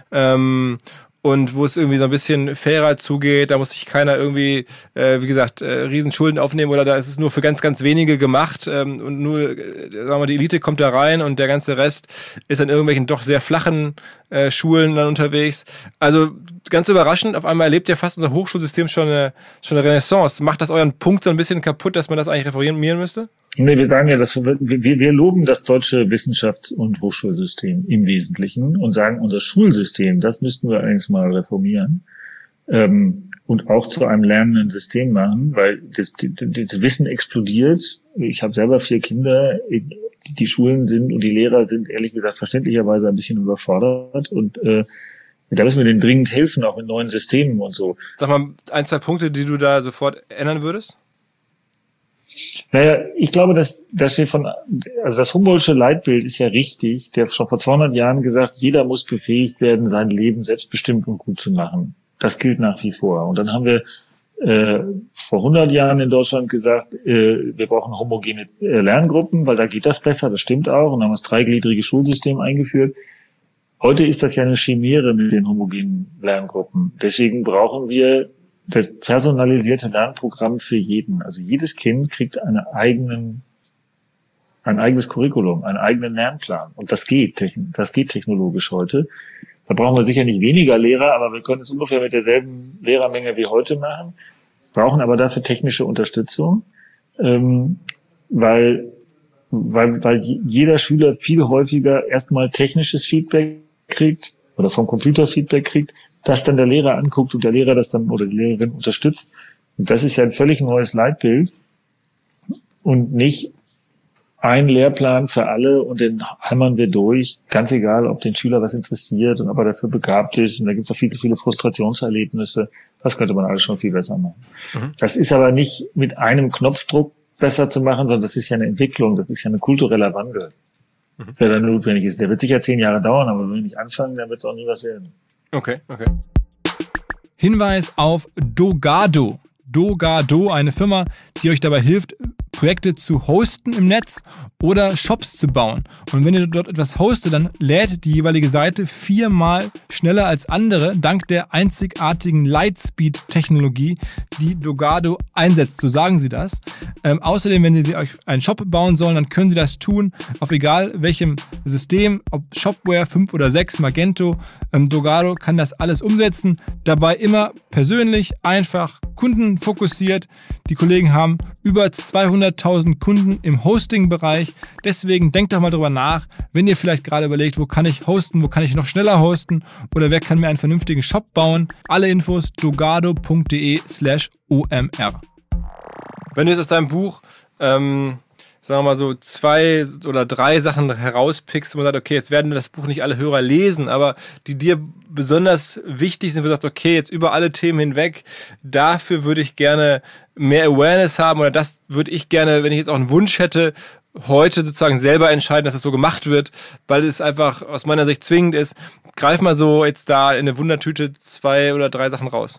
Und wo es irgendwie so ein bisschen fairer zugeht, da muss sich keiner irgendwie, wie gesagt, Riesenschulden aufnehmen oder da ist es nur für ganz, ganz wenige gemacht und nur, sagen wir mal, die Elite kommt da rein und der ganze Rest ist an irgendwelchen doch sehr flachen Schulen dann unterwegs. Also ganz überraschend, auf einmal erlebt ja fast unser Hochschulsystem schon eine Renaissance. Macht das euren Punkt so ein bisschen kaputt, dass man das eigentlich reformieren müsste? Nee, wir sagen ja, dass wir loben das deutsche Wissenschafts- und Hochschulsystem im Wesentlichen und sagen, unser Schulsystem, das müssten wir allerdings mal reformieren und auch zu einem lernenden System machen, weil das Wissen explodiert. Ich habe selber 4 Kinder, die Schulen sind und die Lehrer sind ehrlich gesagt verständlicherweise ein bisschen überfordert und da müssen wir denen dringend helfen, auch mit neuen Systemen und so. Sag mal, 1, 2 Punkte, die du da sofort ändern würdest? Naja, ich glaube, dass wir also das Humboldtsche Leitbild ist ja richtig, der schon vor 200 Jahren gesagt, jeder muss befähigt werden, sein Leben selbstbestimmt und gut zu machen. Das gilt nach wie vor. Und dann haben wir vor 100 Jahren in Deutschland gesagt, wir brauchen homogene Lerngruppen, weil da geht das besser, das stimmt auch. Und dann haben wir das 3gliedrige Schulsystem eingeführt. Heute ist das ja eine Chimäre mit den homogenen Lerngruppen. Deswegen brauchen wir das personalisierte Lernprogramm für jeden. Also jedes Kind kriegt ein eigenes Curriculum, einen eigenen Lernplan. Und das geht technologisch heute. Da brauchen wir sicher nicht weniger Lehrer, aber wir können es ungefähr mit derselben Lehrermenge wie heute machen, brauchen aber dafür technische Unterstützung, weil jeder Schüler viel häufiger erstmal technisches Feedback kriegt oder vom Computer Feedback kriegt, das dann der Lehrer anguckt und der Lehrer das dann oder die Lehrerin unterstützt. Und das ist ja ein völlig neues Leitbild und nicht ein Lehrplan für alle und den hämmern wir durch, ganz egal, ob den Schüler was interessiert und ob er dafür begabt ist. Und da gibt es auch viel zu viele Frustrationserlebnisse. Das könnte man alles schon viel besser machen. Das ist aber nicht mit einem Knopfdruck besser zu machen, sondern das ist ja eine Entwicklung, das ist ja ein kultureller Wandel, der dann notwendig ist. Der wird sicher 10 Jahre dauern, aber wenn wir nicht anfangen, dann wird es auch nie was werden. Okay. Hinweis auf Dogado. Dogado, eine Firma, die euch dabei hilft, Projekte zu hosten im Netz oder Shops zu bauen. Und wenn ihr dort etwas hostet, dann lädt die jeweilige Seite 4-mal schneller als andere, dank der einzigartigen Lightspeed-Technologie, die Dogado einsetzt. So sagen sie das. Außerdem, wenn Sie euch einen Shop bauen sollen, dann können Sie das tun, auf egal welchem System, ob Shopware 5 oder 6, Magento. Dogado kann das alles umsetzen. Dabei immer persönlich, einfach, kundenfokussiert. Die Kollegen haben über 200.000 Kunden im Hosting-Bereich. Deswegen denkt doch mal drüber nach, wenn ihr vielleicht gerade überlegt, wo kann ich hosten, wo kann ich noch schneller hosten oder wer kann mir einen vernünftigen Shop bauen. Alle Infos dogado.de/omr. Wenn du jetzt aus deinem Buch sagen wir mal so 2 oder 3 Sachen herauspickst, wo man sagt, okay, jetzt werden das Buch nicht alle Hörer lesen, aber die dir besonders wichtig sind, wo du sagst, okay, jetzt über alle Themen hinweg, dafür würde ich gerne mehr Awareness haben oder das würde ich gerne, wenn ich jetzt auch einen Wunsch hätte, heute sozusagen selber entscheiden, dass das so gemacht wird, weil es einfach aus meiner Sicht zwingend ist. Greif mal so jetzt da in eine Wundertüte 2 oder 3 Sachen raus.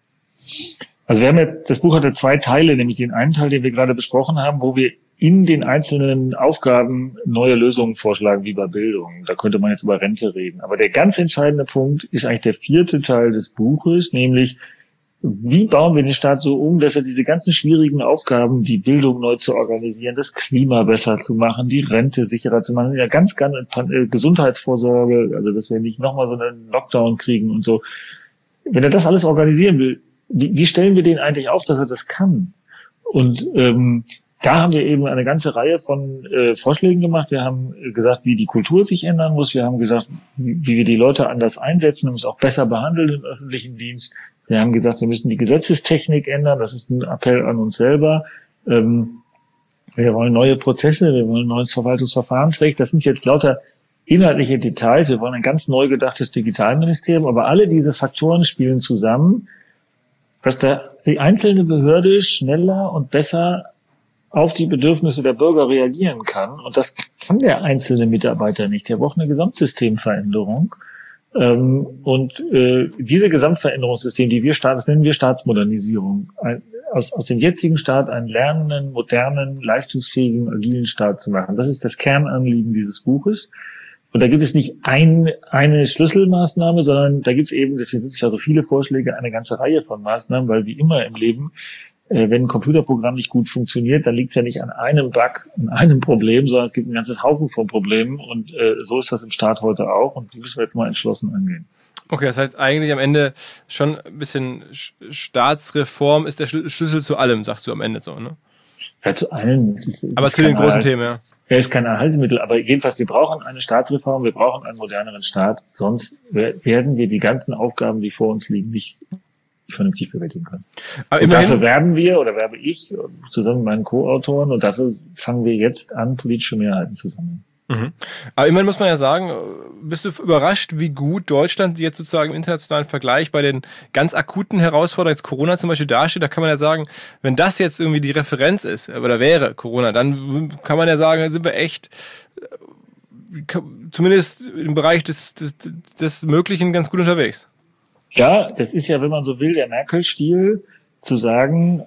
Also wir haben jetzt, das Buch hatte 2 Teile, nämlich den einen Teil, den wir gerade besprochen haben, wo wir in den einzelnen Aufgaben neue Lösungen vorschlagen, wie bei Bildung. Da könnte man jetzt über Rente reden. Aber der ganz entscheidende Punkt ist eigentlich der 4. Teil des Buches, nämlich wie bauen wir den Staat so um, dass er diese ganzen schwierigen Aufgaben, die Bildung neu zu organisieren, das Klima besser zu machen, die Rente sicherer zu machen, ja ganz Gesundheitsvorsorge, also dass wir nicht nochmal so einen Lockdown kriegen und so. Wenn er das alles organisieren will, wie stellen wir den eigentlich auf, dass er das kann? Und da haben wir eben eine ganze Reihe von Vorschlägen gemacht. Wir haben gesagt, wie die Kultur sich ändern muss. Wir haben gesagt, wie wir die Leute anders einsetzen und es auch besser behandeln im öffentlichen Dienst. Wir haben gesagt, wir müssen die Gesetzestechnik ändern. Das ist ein Appell an uns selber. Wir wollen neue Prozesse, wir wollen ein neues Verwaltungsverfahrensrecht. Das sind jetzt lauter inhaltliche Details. Wir wollen ein ganz neu gedachtes Digitalministerium. Aber alle diese Faktoren spielen zusammen, dass die einzelne Behörde schneller und besser auf die Bedürfnisse der Bürger reagieren kann. Und das kann der einzelne Mitarbeiter nicht. Der braucht eine Gesamtsystemveränderung. Und diese Gesamtveränderungssystem, das nennen wir Staatsmodernisierung. Aus dem jetzigen Staat einen lernenden, modernen, leistungsfähigen, agilen Staat zu machen. Das ist das Kernanliegen dieses Buches. Und da gibt es nicht eine Schlüsselmaßnahme, sondern da gibt es eben, deswegen sind es ja so viele Vorschläge, eine ganze Reihe von Maßnahmen, weil wie immer im Leben, wenn ein Computerprogramm nicht gut funktioniert, dann liegt es ja nicht an einem Bug, an einem Problem, sondern es gibt ein ganzes Haufen von Problemen und so ist das im Staat heute auch und die müssen wir jetzt mal entschlossen angehen. Okay, das heißt eigentlich am Ende schon ein bisschen Staatsreform ist der Schlüssel zu allem, sagst du am Ende so, ne? Ja, zu allem. Aber zu den großen Themen, ja. Er ist kein Erhaltsmittel, aber jedenfalls, wir brauchen eine Staatsreform, wir brauchen einen moderneren Staat, sonst werden wir die ganzen Aufgaben, die vor uns liegen, nicht vernünftig bewältigen können. Aber und dafür werbe ich zusammen mit meinen Co-Autoren und dafür fangen wir jetzt an, politische Mehrheiten zu sammeln. Mhm. Aber immerhin muss man ja sagen, bist du überrascht, wie gut Deutschland jetzt sozusagen im internationalen Vergleich bei den ganz akuten Herausforderungen, jetzt Corona zum Beispiel dasteht, da kann man ja sagen, wenn das jetzt irgendwie die Referenz ist, oder wäre Corona, dann kann man ja sagen, da sind wir echt zumindest im Bereich des Möglichen ganz gut unterwegs. Ja, das ist ja, wenn man so will, der Merkel-Stil, zu sagen,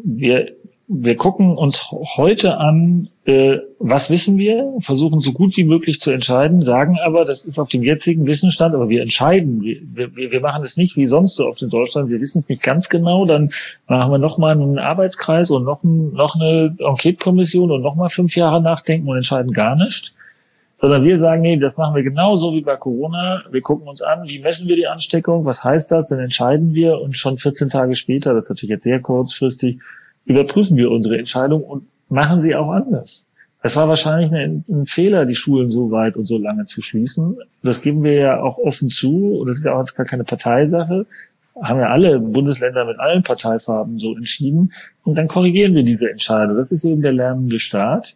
wir gucken uns heute an, was wissen wir, versuchen so gut wie möglich zu entscheiden, sagen aber, das ist auf dem jetzigen Wissensstand, aber wir entscheiden, wir machen es nicht wie sonst so oft in Deutschland, wir wissen es nicht ganz genau, dann machen wir nochmal einen Arbeitskreis und noch eine Enquete-Kommission und nochmal 5 Jahre nachdenken und entscheiden gar nicht. Sondern wir sagen, nee, das machen wir genauso wie bei Corona. Wir gucken uns an, wie messen wir die Ansteckung, was heißt das, dann entscheiden wir und schon 14 Tage später, das ist natürlich jetzt sehr kurzfristig, überprüfen wir unsere Entscheidung und machen sie auch anders. Es war wahrscheinlich ein Fehler, die Schulen so weit und so lange zu schließen. Das geben wir ja auch offen zu und das ist ja auch gar keine Parteisache. Haben ja alle Bundesländer mit allen Parteifarben so entschieden und dann korrigieren wir diese Entscheidung. Das ist eben der lernende Staat.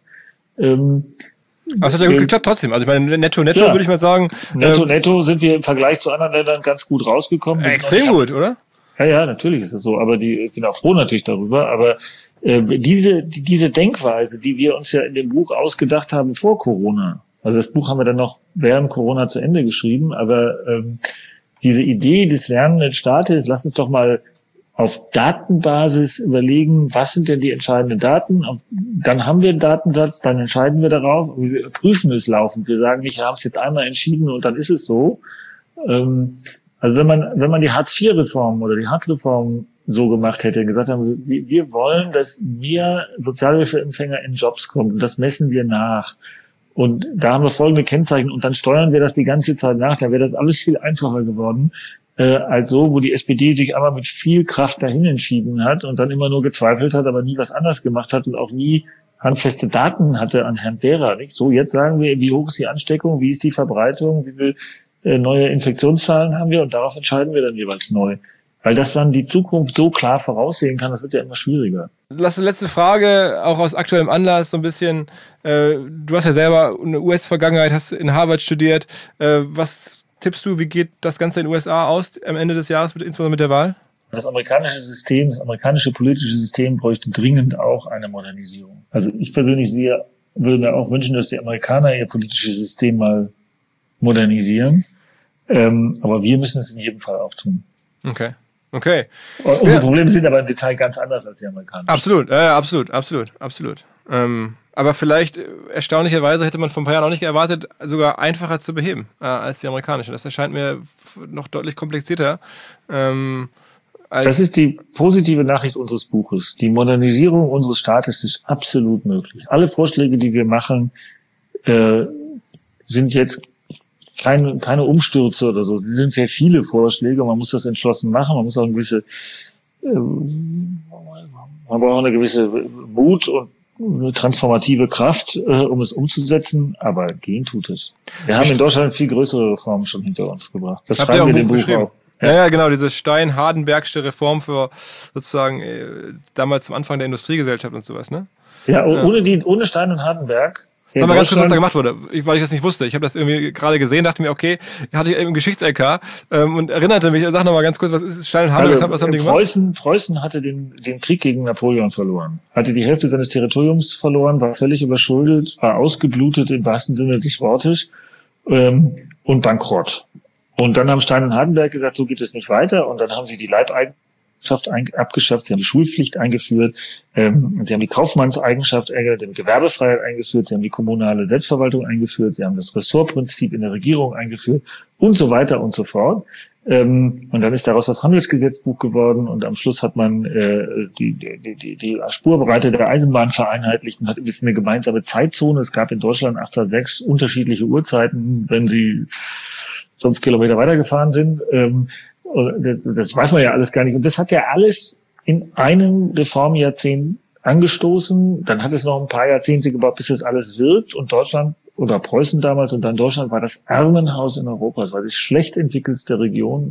Aber es hat ja gut geklappt trotzdem. Also ich meine, netto ja, würde ich mal sagen. Netto sind wir im Vergleich zu anderen Ländern ganz gut rausgekommen. Extrem gut, oder? Ja, natürlich ist das so. Aber ich bin auch froh natürlich darüber. Aber diese Denkweise, die wir uns ja in dem Buch ausgedacht haben vor Corona, also das Buch haben wir dann noch während Corona zu Ende geschrieben, aber diese Idee des lernenden Staates, lass uns doch mal auf Datenbasis überlegen, was sind denn die entscheidenden Daten? Und dann haben wir einen Datensatz, dann entscheiden wir darauf, wir prüfen es laufend. Wir sagen nicht, wir haben es jetzt einmal entschieden und dann ist es so. Also wenn man die Hartz-IV-Reform oder die Hartz-Reform so gemacht hätte, gesagt haben, wir wollen, dass mehr Sozialhilfeempfänger in Jobs kommen und das messen wir nach. Und da haben wir folgende Kennzeichen und dann steuern wir das die ganze Zeit nach, dann wäre das alles viel einfacher geworden. Als so, wo die SPD sich aber mit viel Kraft dahin entschieden hat und dann immer nur gezweifelt hat, aber nie was anders gemacht hat und auch nie handfeste Daten hatte anhand derer. Nicht so, jetzt sagen wir, wie hoch ist die Ansteckung, wie ist die Verbreitung, wie viel neue Infektionszahlen haben wir und darauf entscheiden wir dann jeweils neu. Weil das man die Zukunft so klar voraussehen kann, das wird ja immer schwieriger. Letzte Frage, auch aus aktuellem Anlass so ein bisschen. Du hast ja selber eine US-Vergangenheit, hast in Harvard studiert. Was tippst du, wie geht das Ganze in den USA aus am Ende des Jahres, insbesondere mit der Wahl? Das amerikanische politische System bräuchte dringend auch eine Modernisierung. Also ich persönlich würde mir auch wünschen, dass die Amerikaner ihr politisches System mal modernisieren. Aber wir müssen es in jedem Fall auch tun. Okay. Unsere Probleme sind aber im Detail ganz anders als die Amerikaner. Absolut. Aber vielleicht, erstaunlicherweise, hätte man vor ein paar Jahren auch nicht erwartet, sogar einfacher zu beheben als die amerikanischen. Das erscheint mir noch deutlich komplizierter. Das ist die positive Nachricht unseres Buches. Die Modernisierung unseres Staates ist absolut möglich. Alle Vorschläge, die wir machen, sind jetzt keine Umstürze oder so. Sie sind sehr viele Vorschläge. Man muss das entschlossen machen. Man muss auch man braucht auch eine gewisse Mut und eine transformative Kraft, um es umzusetzen. Aber gehen tut es. Wir haben in Deutschland viel größere Reformen schon hinter uns gebracht. Das schreiben wir in dem Buch auch. Ja, genau, diese Stein-Hardenbergsche Reform für sozusagen damals zum Anfang der Industriegesellschaft und sowas, ne? Ja, ohne Stein und Hardenberg. Sag mal ganz kurz, was da gemacht wurde, weil ich das nicht wusste. Ich habe das irgendwie gerade gesehen, dachte mir, okay, hatte ich im Geschichts-LK und erinnerte mich, sag noch mal ganz kurz, was ist Stein und Hardenberg, was haben die gemacht? Preußen hatte den Krieg gegen Napoleon verloren, hatte die Hälfte seines Territoriums verloren, war völlig überschuldet, war ausgeblutet im wahrsten Sinne des Wortes und bankrott. Und dann haben Stein und Hardenberg gesagt, so geht es nicht weiter. Und dann haben sie die Leibeigenschaft abgeschafft, sie haben die Schulpflicht eingeführt, sie haben die Kaufmannseigenschaft, die Gewerbefreiheit eingeführt, sie haben die kommunale Selbstverwaltung eingeführt, sie haben das Ressortprinzip in der Regierung eingeführt und so weiter und so fort. Und dann ist daraus das Handelsgesetzbuch geworden und am Schluss hat man die Spurbreite der Eisenbahn vereinheitlicht und hat ein bisschen eine gemeinsame Zeitzone. Es gab in Deutschland 1806 unterschiedliche Uhrzeiten, wenn sie 5 Kilometer weitergefahren sind. Das weiß man ja alles gar nicht. Und das hat ja alles in einem Reformjahrzehnt angestoßen. Dann hat es noch ein paar Jahrzehnte gebraucht, bis das alles wirkt. Und Deutschland oder Preußen damals und dann Deutschland war das Armenhaus in Europa. Es war die schlecht entwickelste Region,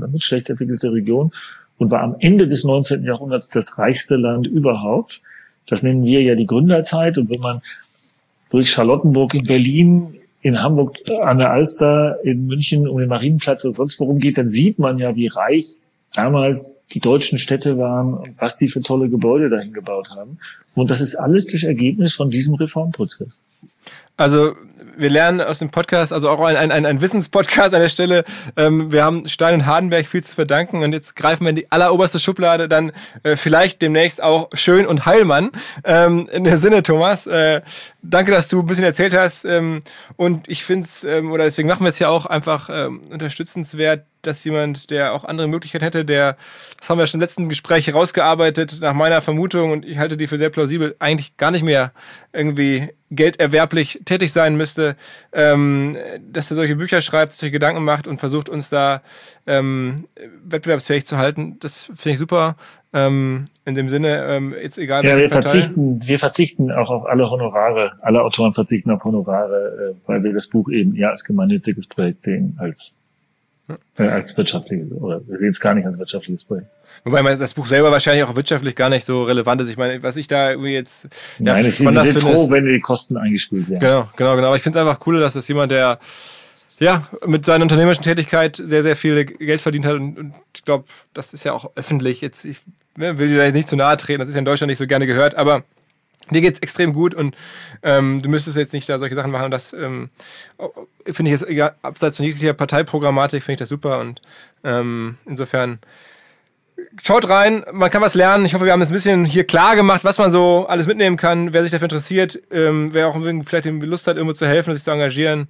und war am Ende des 19. Jahrhunderts das reichste Land überhaupt. Das nennen wir ja die Gründerzeit. Und wenn man durch Charlottenburg in Berlin, in Hamburg an der Alster, in München um den Marienplatz oder sonst worum geht, dann sieht man ja, wie reich damals die deutschen Städte waren und was die für tolle Gebäude dahin gebaut haben. Und das ist alles das Ergebnis von diesem Reformprozess. Also wir lernen aus dem Podcast, also auch ein Wissenspodcast an der Stelle. Wir haben Stein und Hardenberg viel zu verdanken und jetzt greifen wir in die alleroberste Schublade, dann vielleicht demnächst auch Schön und Heilmann. In dem Sinne, Thomas, danke, dass du ein bisschen erzählt hast und ich finde es, oder deswegen machen wir es ja auch einfach unterstützenswert, dass jemand, der auch andere Möglichkeiten hätte, das haben wir schon im letzten Gespräch herausgearbeitet, nach meiner Vermutung, und ich halte die für sehr plausibel, eigentlich gar nicht mehr irgendwie gelderwerblich tätig sein müsste, dass er solche Bücher schreibt, solche Gedanken macht und versucht, uns da wettbewerbsfähig zu halten. Das finde ich super. In dem Sinne, jetzt egal. Ja, wir verzichten auch auf alle Honorare. Alle Autoren verzichten auf Honorare, weil wir das Buch eben eher als gemeinnütziges Projekt sehen, als wirtschaftliches, oder wir sehen es gar nicht als wirtschaftliches Projekt. Wobei das Buch selber wahrscheinlich auch wirtschaftlich gar nicht so relevant ist. Ich meine, was ich da irgendwie jetzt... Nein, es sind froh, wenn die Kosten eingespielt werden. Genau. Aber ich finde es einfach cool, dass das jemand, der mit seiner unternehmerischen Tätigkeit sehr, sehr viel Geld verdient hat, und ich glaube, das ist ja auch öffentlich. Jetzt, ich will dir da jetzt nicht zu nahe treten, das ist ja in Deutschland nicht so gerne gehört, aber dir geht's extrem gut und du müsstest jetzt nicht da solche Sachen machen, und das finde ich jetzt, egal, abseits von jeglicher Parteiprogrammatik, finde ich das super, und insofern schaut rein, man kann was lernen. Ich hoffe, wir haben das ein bisschen hier klar gemacht, was man so alles mitnehmen kann, wer sich dafür interessiert, wer auch vielleicht Lust hat, irgendwo zu helfen und sich zu engagieren.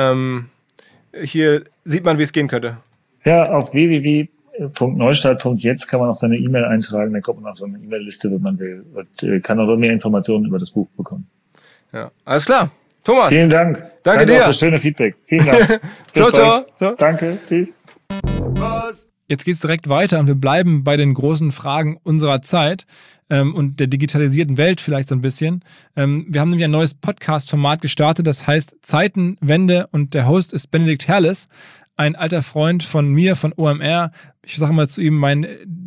Hier sieht man, wie es gehen könnte. Ja, auf www.neustart.jetzt kann man auch seine E-Mail eintragen, dann kommt man auf so eine E-Mail-Liste, wenn man will, und kann auch mehr Informationen über das Buch bekommen. Ja, alles klar. Thomas. Vielen Dank. Danke dir. Für das schöne Feedback. Vielen Dank. Ciao. Danke. Tschüss. Jetzt geht's direkt weiter und wir bleiben bei den großen Fragen unserer Zeit und der digitalisierten Welt vielleicht so ein bisschen. Wir haben nämlich ein neues Podcast-Format gestartet, das heißt Zeitenwende, und der Host ist Benedikt Herles. ein alter Freund von mir, von OMR. Ich sage mal zu ihm, mein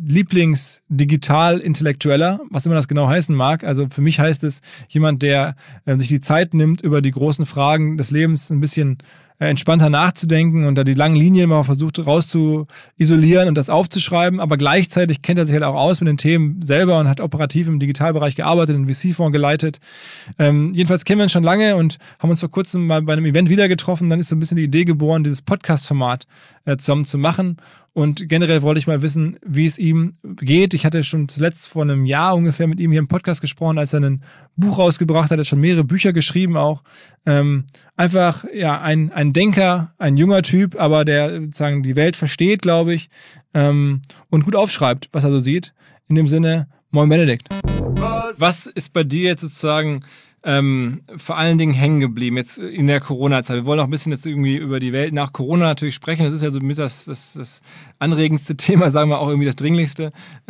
Lieblings-Digital-Intellektueller, was immer das genau heißen mag. Also für mich heißt es jemand, der sich die Zeit nimmt, über die großen Fragen des Lebens ein bisschen entspannter nachzudenken und da die langen Linien mal versucht rauszuisolieren und das aufzuschreiben, aber gleichzeitig kennt er sich halt auch aus mit den Themen selber und hat operativ im Digitalbereich gearbeitet, einen VC-Fonds geleitet. Jedenfalls kennen wir uns schon lange und haben uns vor kurzem mal bei einem Event wieder getroffen. Dann ist so ein bisschen die Idee geboren, dieses Podcast-Format zusammen zu machen. Und generell wollte ich mal wissen, wie es ihm geht. Ich hatte schon zuletzt vor einem Jahr ungefähr mit ihm hier im Podcast gesprochen, als er ein Buch rausgebracht hat. Er hat schon mehrere Bücher geschrieben auch. Einfach ja ein Denker, ein junger Typ, aber der sozusagen die Welt versteht, glaube ich, und gut aufschreibt, was er so sieht. In dem Sinne, moin Benedikt. Was ist bei dir jetzt sozusagen vor allen Dingen hängen geblieben jetzt in der Corona-Zeit? Wir wollen auch ein bisschen jetzt irgendwie über die Welt nach Corona natürlich sprechen. Das ist ja so mit das anregendste Thema, sagen wir auch irgendwie das dringlichste.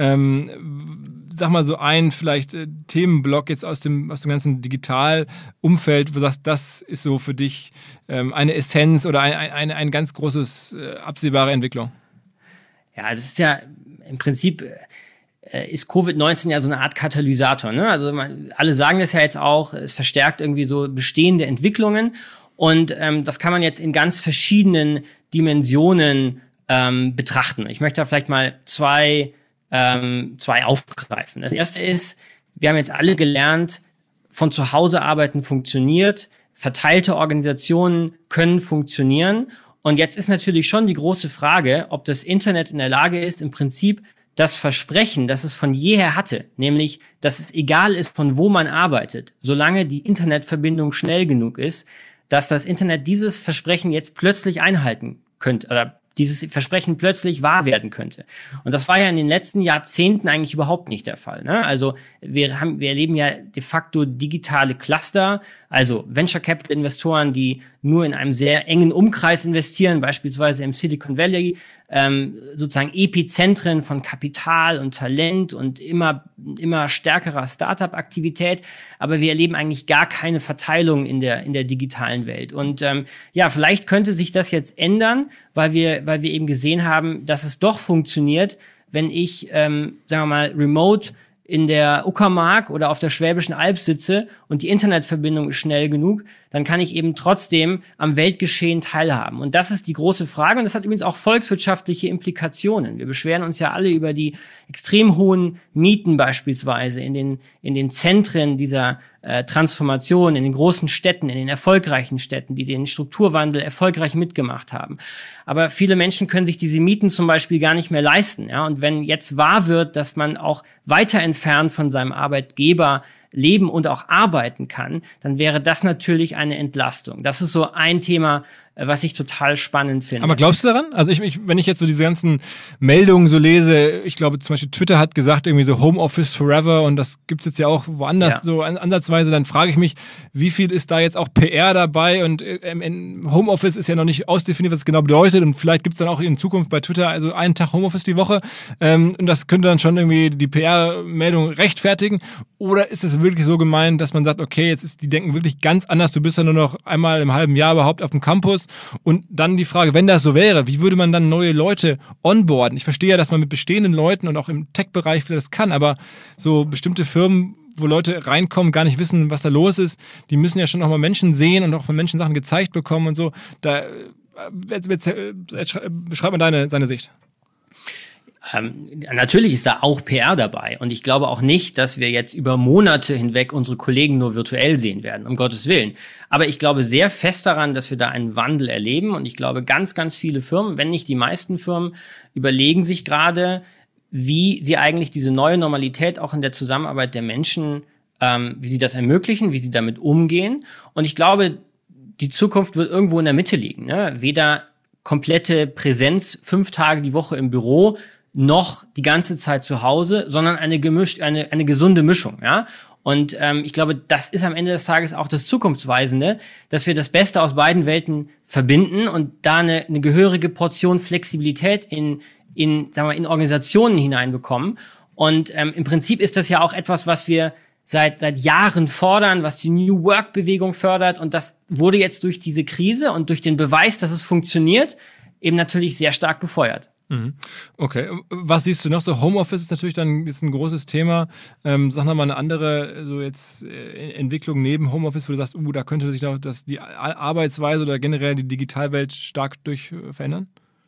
Sag mal so ein vielleicht Themenblock jetzt aus dem ganzen Digitalumfeld, wo du sagst, das ist so für dich eine Essenz oder ein ganz großes absehbare Entwicklung. Ja, also es ist ja im Prinzip ist Covid-19 ja so eine Art Katalysator, ne? Also alle sagen das ja jetzt auch, es verstärkt irgendwie so bestehende Entwicklungen und das kann man jetzt in ganz verschiedenen Dimensionen betrachten. Ich möchte da vielleicht mal zwei aufgreifen. Das erste ist, wir haben jetzt alle gelernt, von zu Hause arbeiten funktioniert, verteilte Organisationen können funktionieren und jetzt ist natürlich schon die große Frage, ob das Internet in der Lage ist, im Prinzip das Versprechen, das es von jeher hatte, nämlich, dass es egal ist, von wo man arbeitet, solange die Internetverbindung schnell genug ist, dass das Internet dieses Versprechen jetzt plötzlich einhalten könnte oder dieses Versprechen plötzlich wahr werden könnte. Und das war ja in den letzten Jahrzehnten eigentlich überhaupt nicht der Fall, ne? Also wir erleben ja de facto digitale Cluster, also Venture Capital Investoren, die nur in einem sehr engen Umkreis investieren, beispielsweise im Silicon Valley, sozusagen Epizentren von Kapital und Talent und immer stärkerer Startup-Aktivität. Aber wir erleben eigentlich gar keine Verteilung in der digitalen Welt. Und ja, vielleicht könnte sich das jetzt ändern, weil wir eben gesehen haben, dass es doch funktioniert, wenn ich, sagen wir mal, remote in der Uckermark oder auf der Schwäbischen Alb sitze und die Internetverbindung ist schnell genug, dann kann ich eben trotzdem am Weltgeschehen teilhaben. Und das ist die große Frage und das hat übrigens auch volkswirtschaftliche Implikationen. Wir beschweren uns ja alle über die extrem hohen Mieten beispielsweise in den Zentren dieser Transformation, in den großen Städten, in den erfolgreichen Städten, die den Strukturwandel erfolgreich mitgemacht haben. Aber viele Menschen können sich diese Mieten zum Beispiel gar nicht mehr leisten. Ja? Und wenn jetzt wahr wird, dass man auch weiter entfernt von seinem Arbeitgeber leben und auch arbeiten kann, dann wäre das natürlich eine Entlastung. Das ist so ein Thema, was ich total spannend finde. Aber glaubst du daran? Also wenn ich jetzt so diese ganzen Meldungen so lese, ich glaube zum Beispiel Twitter hat gesagt irgendwie so Homeoffice forever und das gibt's jetzt ja auch woanders so ansatzweise, dann frage ich mich, wie viel ist da jetzt auch PR dabei und Homeoffice ist ja noch nicht ausdefiniert, was es genau bedeutet und vielleicht gibt's dann auch in Zukunft bei Twitter also einen Tag Homeoffice die Woche und das könnte dann schon irgendwie die PR-Meldung rechtfertigen oder ist es wirklich so gemeint, dass man sagt, okay, die denken wirklich ganz anders, du bist ja nur noch einmal im halben Jahr überhaupt auf dem Campus. Und dann die Frage, wenn das so wäre, wie würde man dann neue Leute onboarden? Ich verstehe ja, dass man mit bestehenden Leuten und auch im Tech-Bereich das kann, aber so bestimmte Firmen, wo Leute reinkommen, gar nicht wissen, was da los ist, die müssen ja schon noch mal Menschen sehen und auch von Menschen Sachen gezeigt bekommen und so. Da beschreib mal deine Sicht. Natürlich ist da auch PR dabei und ich glaube auch nicht, dass wir jetzt über Monate hinweg unsere Kollegen nur virtuell sehen werden, um Gottes Willen. Aber ich glaube sehr fest daran, dass wir da einen Wandel erleben und ich glaube ganz, ganz viele Firmen, wenn nicht die meisten Firmen, überlegen sich gerade, wie sie eigentlich diese neue Normalität auch in der Zusammenarbeit der Menschen, wie sie das ermöglichen, wie sie damit umgehen. Und ich glaube, die Zukunft wird irgendwo in der Mitte liegen, ne? Weder komplette Präsenz 5 Tage die Woche im Büro, noch die ganze Zeit zu Hause, sondern eine gesunde Mischung, ja. Und ich glaube, das ist am Ende des Tages auch das Zukunftsweisende, dass wir das Beste aus beiden Welten verbinden und da eine gehörige Portion Flexibilität in Organisationen hineinbekommen. Und im Prinzip ist das ja auch etwas, was wir seit Jahren fordern, was die New Work-Bewegung fördert. Und das wurde jetzt durch diese Krise und durch den Beweis, dass es funktioniert, eben natürlich sehr stark befeuert. Okay, was siehst du noch so? Homeoffice ist natürlich dann jetzt ein großes Thema. Sag noch mal eine andere so jetzt Entwicklung neben Homeoffice, wo du sagst, da könnte sich noch die Arbeitsweise oder generell die Digitalwelt stark durch verändern?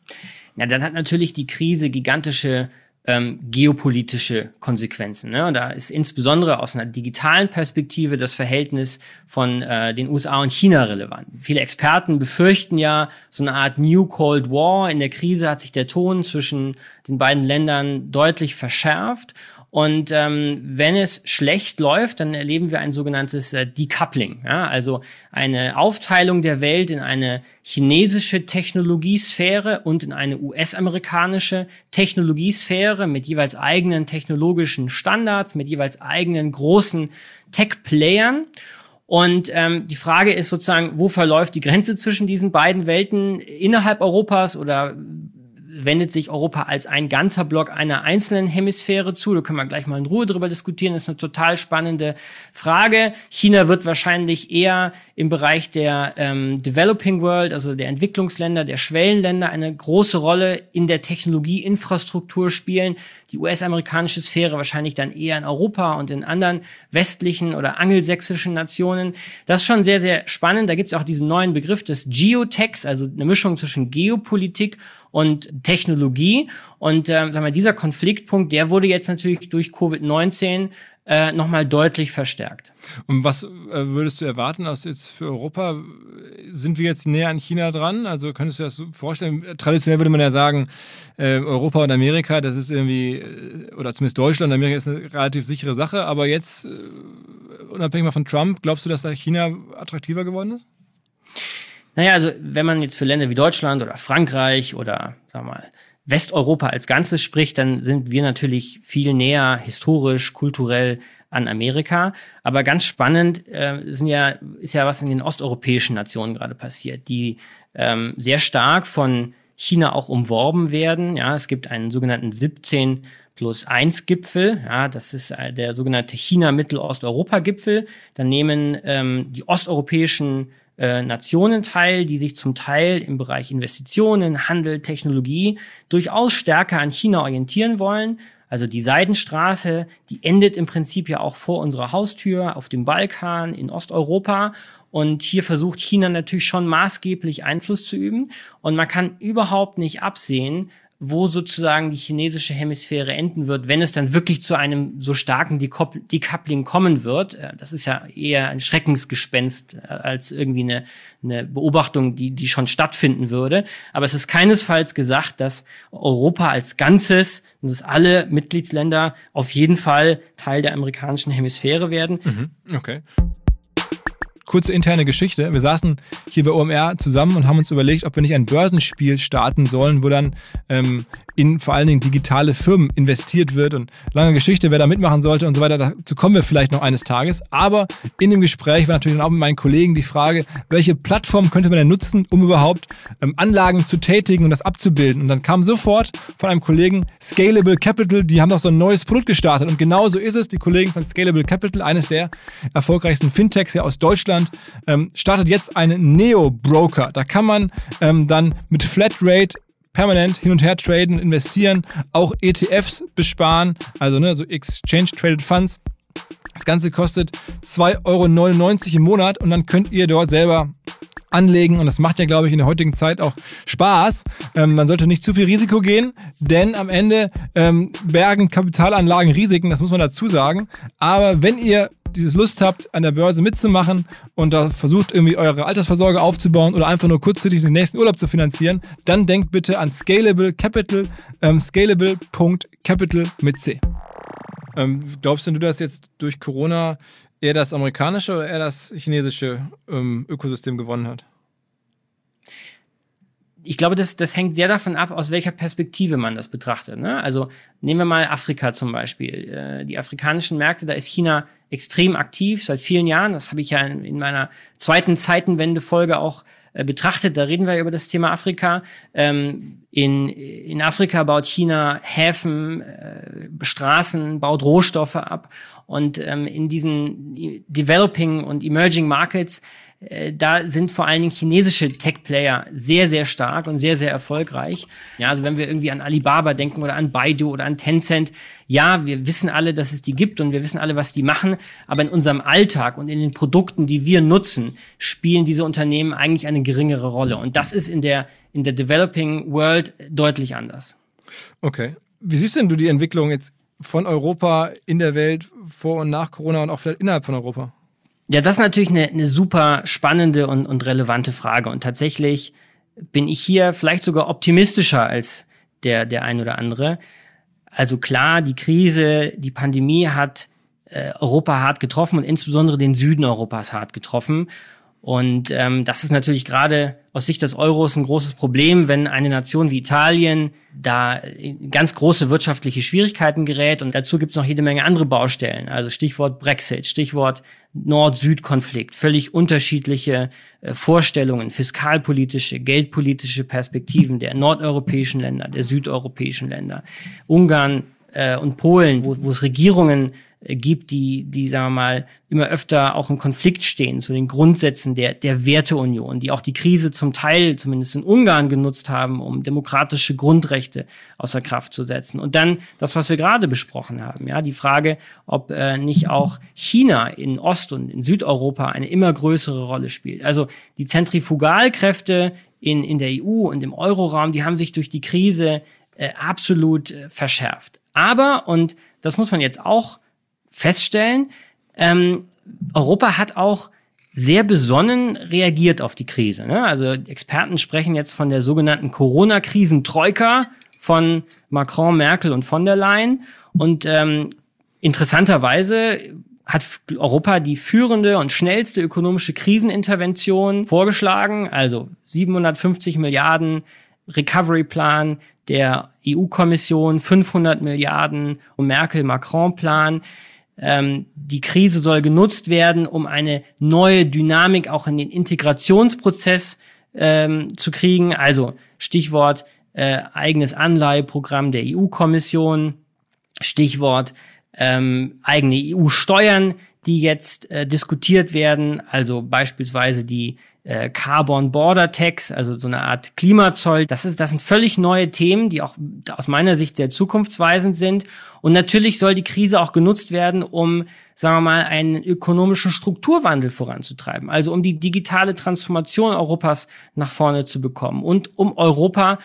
Ja, dann hat natürlich die Krise gigantische geopolitische Konsequenzen. Ne? Und da ist insbesondere aus einer digitalen Perspektive das Verhältnis von den USA und China relevant. Viele Experten befürchten ja so eine Art New Cold War. In der Krise hat sich der Ton zwischen den beiden Ländern deutlich verschärft. Und wenn es schlecht läuft, dann erleben wir ein sogenanntes Decoupling, ja? Also eine Aufteilung der Welt in eine chinesische Technologiesphäre und in eine US-amerikanische Technologiesphäre mit jeweils eigenen technologischen Standards, mit jeweils eigenen großen Tech-Playern. Und die Frage ist sozusagen, wo verläuft die Grenze zwischen diesen beiden Welten innerhalb Europas oder wendet sich Europa als ein ganzer Block einer einzelnen Hemisphäre zu? Da können wir gleich mal in Ruhe drüber diskutieren. Das ist eine total spannende Frage. China wird wahrscheinlich eher im Bereich der Developing World, also der Entwicklungsländer, der Schwellenländer, eine große Rolle in der Technologieinfrastruktur spielen. Die US-amerikanische Sphäre wahrscheinlich dann eher in Europa und in anderen westlichen oder angelsächsischen Nationen. Das ist schon sehr, sehr spannend. Da gibt es auch diesen neuen Begriff des Geotechs, also eine Mischung zwischen Geopolitik und Technologie. Und dieser Konfliktpunkt, der wurde jetzt natürlich durch Covid-19 nochmal deutlich verstärkt. Und was würdest du erwarten aus jetzt für Europa? Sind wir jetzt näher an China dran? Also könntest du dir das so vorstellen? Traditionell würde man ja sagen, Europa und Amerika, das ist irgendwie, oder zumindest Deutschland und Amerika ist eine relativ sichere Sache. Aber jetzt, unabhängig mal von Trump, glaubst du, dass da China attraktiver geworden ist? Naja, also wenn man jetzt für Länder wie Deutschland oder Frankreich oder, sagen wir mal, Westeuropa als Ganzes spricht, dann sind wir natürlich viel näher historisch, kulturell an Amerika. Aber ganz spannend ist ja, was in den osteuropäischen Nationen gerade passiert, die sehr stark von China auch umworben werden. Ja, es gibt einen sogenannten 17+1-Gipfel. Ja, das ist der sogenannte China-Mittelosteuropa-Gipfel. Da nehmen die osteuropäischen Nationen teil, die sich zum Teil im Bereich Investitionen, Handel, Technologie durchaus stärker an China orientieren wollen. Also die Seidenstraße, die endet im Prinzip ja auch vor unserer Haustür auf dem Balkan, in Osteuropa. Und hier versucht China natürlich schon maßgeblich Einfluss zu üben. Und man kann überhaupt nicht absehen, wo sozusagen die chinesische Hemisphäre enden wird, wenn es dann wirklich zu einem so starken Decoupling kommen wird. Das ist ja eher ein Schreckensgespenst als irgendwie eine Beobachtung, die schon stattfinden würde. Aber es ist keinesfalls gesagt, dass Europa als Ganzes und dass alle Mitgliedsländer auf jeden Fall Teil der amerikanischen Hemisphäre werden. Okay. Kurze interne Geschichte. Wir saßen hier bei OMR zusammen und haben uns überlegt, ob wir nicht ein Börsenspiel starten sollen, wo dann in vor allen Dingen digitale Firmen investiert wird. Und lange Geschichte, wer da mitmachen sollte und so weiter, dazu kommen wir vielleicht noch eines Tages. Aber in dem Gespräch war natürlich dann auch mit meinen Kollegen die Frage, welche Plattform könnte man denn nutzen, um überhaupt Anlagen zu tätigen und das abzubilden. Und dann kam sofort von einem Kollegen Scalable Capital, die haben doch so ein neues Produkt gestartet. Und genau so ist es. Die Kollegen von Scalable Capital, eines der erfolgreichsten Fintechs ja aus Deutschland, startet jetzt einen Neo-Broker. Da kann man dann mit Flatrate permanent hin und her traden, investieren, auch ETFs besparen, also so Exchange Traded Funds. Das Ganze kostet 2,99 € im Monat und dann könnt ihr dort selber anlegen und das macht ja, glaube ich, in der heutigen Zeit auch Spaß. Man sollte nicht zu viel Risiko gehen, denn am Ende bergen Kapitalanlagen Risiken, das muss man dazu sagen. Aber wenn ihr diese Lust habt, an der Börse mitzumachen und da versucht, irgendwie eure Altersvorsorge aufzubauen oder einfach nur kurzzeitig den nächsten Urlaub zu finanzieren, dann denkt bitte an Scalable Capital, scalable.capital mit C. Glaubst du, dass jetzt durch Corona eher das amerikanische oder eher das chinesische Ökosystem gewonnen hat? Ich glaube, das hängt sehr davon ab, aus welcher Perspektive man das betrachtet. Ne? Also nehmen wir mal Afrika zum Beispiel. Die afrikanischen Märkte, da ist China extrem aktiv seit vielen Jahren. Das habe ich ja in meiner zweiten Zeitenwende-Folge auch betrachtet. Da reden wir über das Thema Afrika. In Afrika baut China Häfen, Straßen, baut Rohstoffe ab. Und in diesen Developing und Emerging Markets da sind vor allen Dingen chinesische Tech-Player sehr, sehr stark und sehr, sehr erfolgreich. Ja, also wenn wir irgendwie an Alibaba denken oder an Baidu oder an Tencent, ja, wir wissen alle, dass es die gibt und wir wissen alle, was die machen, aber in unserem Alltag und in den Produkten, die wir nutzen, spielen diese Unternehmen eigentlich eine geringere Rolle. Und das ist in der Developing World deutlich anders. Okay. Wie siehst denn du die Entwicklung jetzt von Europa in der Welt vor und nach Corona und auch vielleicht innerhalb von Europa? Ja, das ist natürlich eine super spannende und relevante Frage. Und tatsächlich bin ich hier vielleicht sogar optimistischer als der ein oder andere. Also klar, die Krise, die Pandemie hat Europa hart getroffen und insbesondere den Süden Europas hart getroffen. Und das ist natürlich gerade aus Sicht des Euros ein großes Problem, wenn eine Nation wie Italien da in ganz große wirtschaftliche Schwierigkeiten gerät. Und dazu gibt es noch jede Menge andere Baustellen. Also Stichwort Brexit, Stichwort Nord-Süd-Konflikt, völlig unterschiedliche Vorstellungen, fiskalpolitische, geldpolitische Perspektiven der nordeuropäischen Länder, der südeuropäischen Länder, Ungarn und Polen, wo es Regierungen gibt, die, sagen wir mal, immer öfter auch im Konflikt stehen zu den Grundsätzen der Werteunion, die auch die Krise zum Teil, zumindest in Ungarn, genutzt haben, um demokratische Grundrechte außer Kraft zu setzen. Und dann das, was wir gerade besprochen haben, ja, die Frage, ob nicht auch China in Ost- und in Südeuropa eine immer größere Rolle spielt. Also die Zentrifugalkräfte in der EU und im Euroraum, die haben sich durch die Krise absolut verschärft. Aber, und das muss man jetzt auch feststellen, Europa hat auch sehr besonnen reagiert auf die Krise. Ne? Also Experten sprechen jetzt von der sogenannten Corona-Krisen-Troika von Macron, Merkel und von der Leyen. Und interessanterweise hat Europa die führende und schnellste ökonomische Krisenintervention vorgeschlagen, also 750 Milliarden Recovery-Plan der EU-Kommission, 500 Milliarden Merkel-Macron-Plan. Die Krise soll genutzt werden, um eine neue Dynamik auch in den Integrationsprozess zu kriegen. Also Stichwort eigenes Anleiheprogramm der EU-Kommission, Stichwort eigene EU-Steuern, die jetzt diskutiert werden, also beispielsweise die Carbon Border Tax, also so eine Art Klimazoll. Das sind völlig neue Themen, die auch aus meiner Sicht sehr zukunftsweisend sind. Und natürlich soll die Krise auch genutzt werden, um, sagen wir mal, einen ökonomischen Strukturwandel voranzutreiben. Also um die digitale Transformation Europas nach vorne zu bekommen und um Europa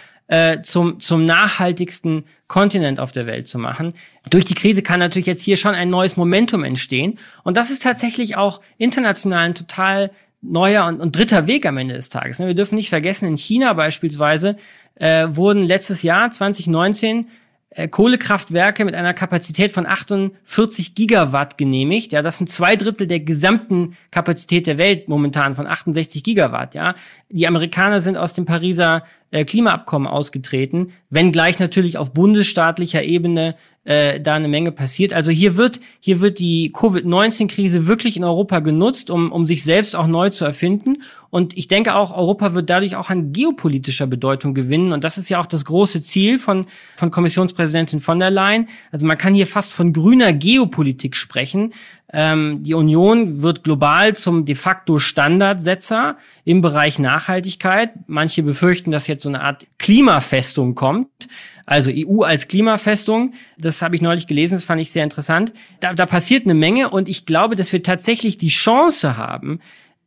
zum nachhaltigsten Kontinent auf der Welt zu machen. Durch die Krise kann natürlich jetzt hier schon ein neues Momentum entstehen. Und das ist tatsächlich auch international ein total neuer und dritter Weg am Ende des Tages. Wir dürfen nicht vergessen, in China beispielsweise wurden letztes Jahr, 2019, Kohlekraftwerke mit einer Kapazität von 48 Gigawatt genehmigt. Ja, das sind 2/3 der gesamten Kapazität der Welt momentan von 68 Gigawatt. Ja, die Amerikaner sind aus dem Pariser Klimaabkommen ausgetreten, wenngleich natürlich auf bundesstaatlicher Ebene da eine Menge passiert. Also hier wird die Covid-19-Krise wirklich in Europa genutzt, um sich selbst auch neu zu erfinden. Und ich denke auch, Europa wird dadurch auch an geopolitischer Bedeutung gewinnen. Und das ist ja auch das große Ziel von Kommissionspräsidentin von der Leyen. Also man kann hier fast von grüner Geopolitik sprechen. Die Union wird global zum de facto Standardsetzer im Bereich Nachhaltigkeit. Manche befürchten, dass jetzt so eine Art Klimafestung kommt. Also EU als Klimafestung, das habe ich neulich gelesen, das fand ich sehr interessant. Da passiert eine Menge und ich glaube, dass wir tatsächlich die Chance haben,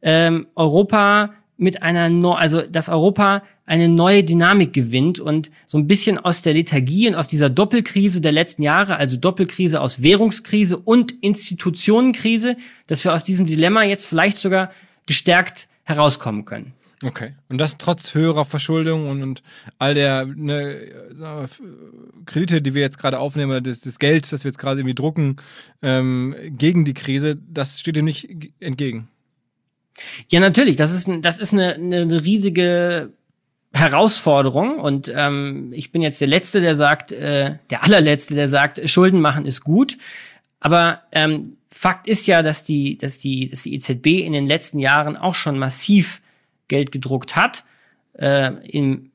Europa dass Europa eine neue Dynamik gewinnt und so ein bisschen aus der Lethargie und aus dieser Doppelkrise der letzten Jahre, also Doppelkrise aus Währungskrise und Institutionenkrise, dass wir aus diesem Dilemma jetzt vielleicht sogar gestärkt herauskommen können. Okay. Und das trotz höherer Verschuldung und all der Kredite, die wir jetzt gerade aufnehmen, oder des Gelds, das wir jetzt gerade irgendwie drucken, gegen die Krise, das steht dem nicht entgegen. Ja, natürlich. Das ist eine riesige Herausforderung und ich bin jetzt der allerletzte, der sagt, Schulden machen ist gut. Aber Fakt ist ja, dass die EZB in den letzten Jahren auch schon massiv Geld gedruckt hat, in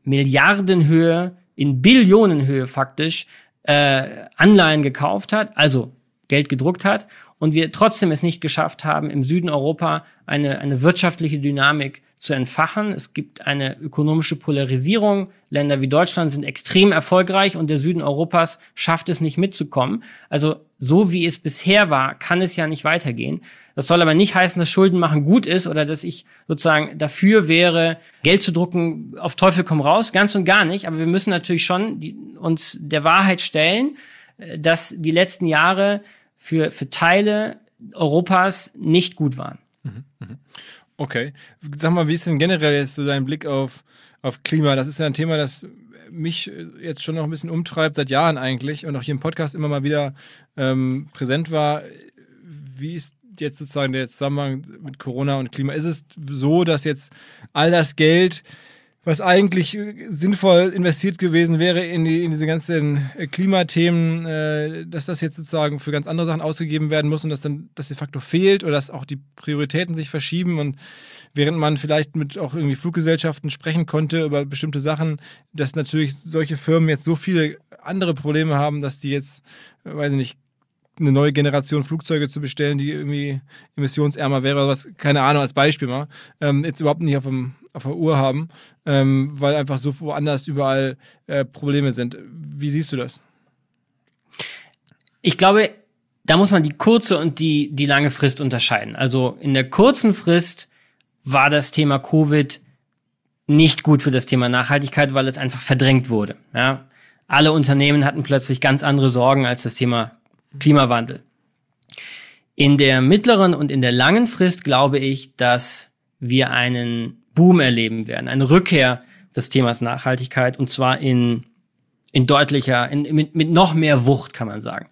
Milliardenhöhe, in Billionenhöhe faktisch, Anleihen gekauft hat, also Geld gedruckt hat und wir trotzdem es nicht geschafft haben, im Süden Europa eine wirtschaftliche Dynamik zu entfachen. Es gibt eine ökonomische Polarisierung. Länder wie Deutschland sind extrem erfolgreich und der Süden Europas schafft es nicht mitzukommen. Also so wie es bisher war, kann es ja nicht weitergehen. Das soll aber nicht heißen, dass Schulden machen gut ist oder dass ich sozusagen dafür wäre, Geld zu drucken, auf Teufel komm raus. Ganz und gar nicht. Aber wir müssen natürlich schon uns der Wahrheit stellen, dass die letzten Jahre für Teile Europas nicht gut waren. Okay. Sag mal, wie ist denn generell jetzt so dein Blick auf Klima? Das ist ja ein Thema, das mich jetzt schon noch ein bisschen umtreibt, seit Jahren eigentlich und auch hier im Podcast immer mal wieder präsent war. Wie ist jetzt sozusagen der Zusammenhang mit Corona und Klima? Ist es so, dass jetzt all das Geld, was eigentlich sinnvoll investiert gewesen wäre in diese ganzen Klimathemen, dass das jetzt sozusagen für ganz andere Sachen ausgegeben werden muss und dass dann das de facto fehlt oder dass auch die Prioritäten sich verschieben und während man vielleicht mit auch irgendwie Fluggesellschaften sprechen konnte über bestimmte Sachen, dass natürlich solche Firmen jetzt so viele andere Probleme haben, dass die jetzt, weiß ich nicht, eine neue Generation Flugzeuge zu bestellen, die irgendwie emissionsärmer wäre oder was, keine Ahnung, als Beispiel mal, jetzt überhaupt nicht auf der Uhr haben, weil einfach so woanders überall Probleme sind. Wie siehst du das? Ich glaube, da muss man die kurze und die lange Frist unterscheiden. Also in der kurzen Frist war das Thema Covid nicht gut für das Thema Nachhaltigkeit, weil es einfach verdrängt wurde. Ja? Alle Unternehmen hatten plötzlich ganz andere Sorgen als das Thema Klimawandel. In der mittleren und in der langen Frist glaube ich, dass wir einen Boom erleben werden, eine Rückkehr des Themas Nachhaltigkeit und zwar mit noch mehr Wucht, kann man sagen.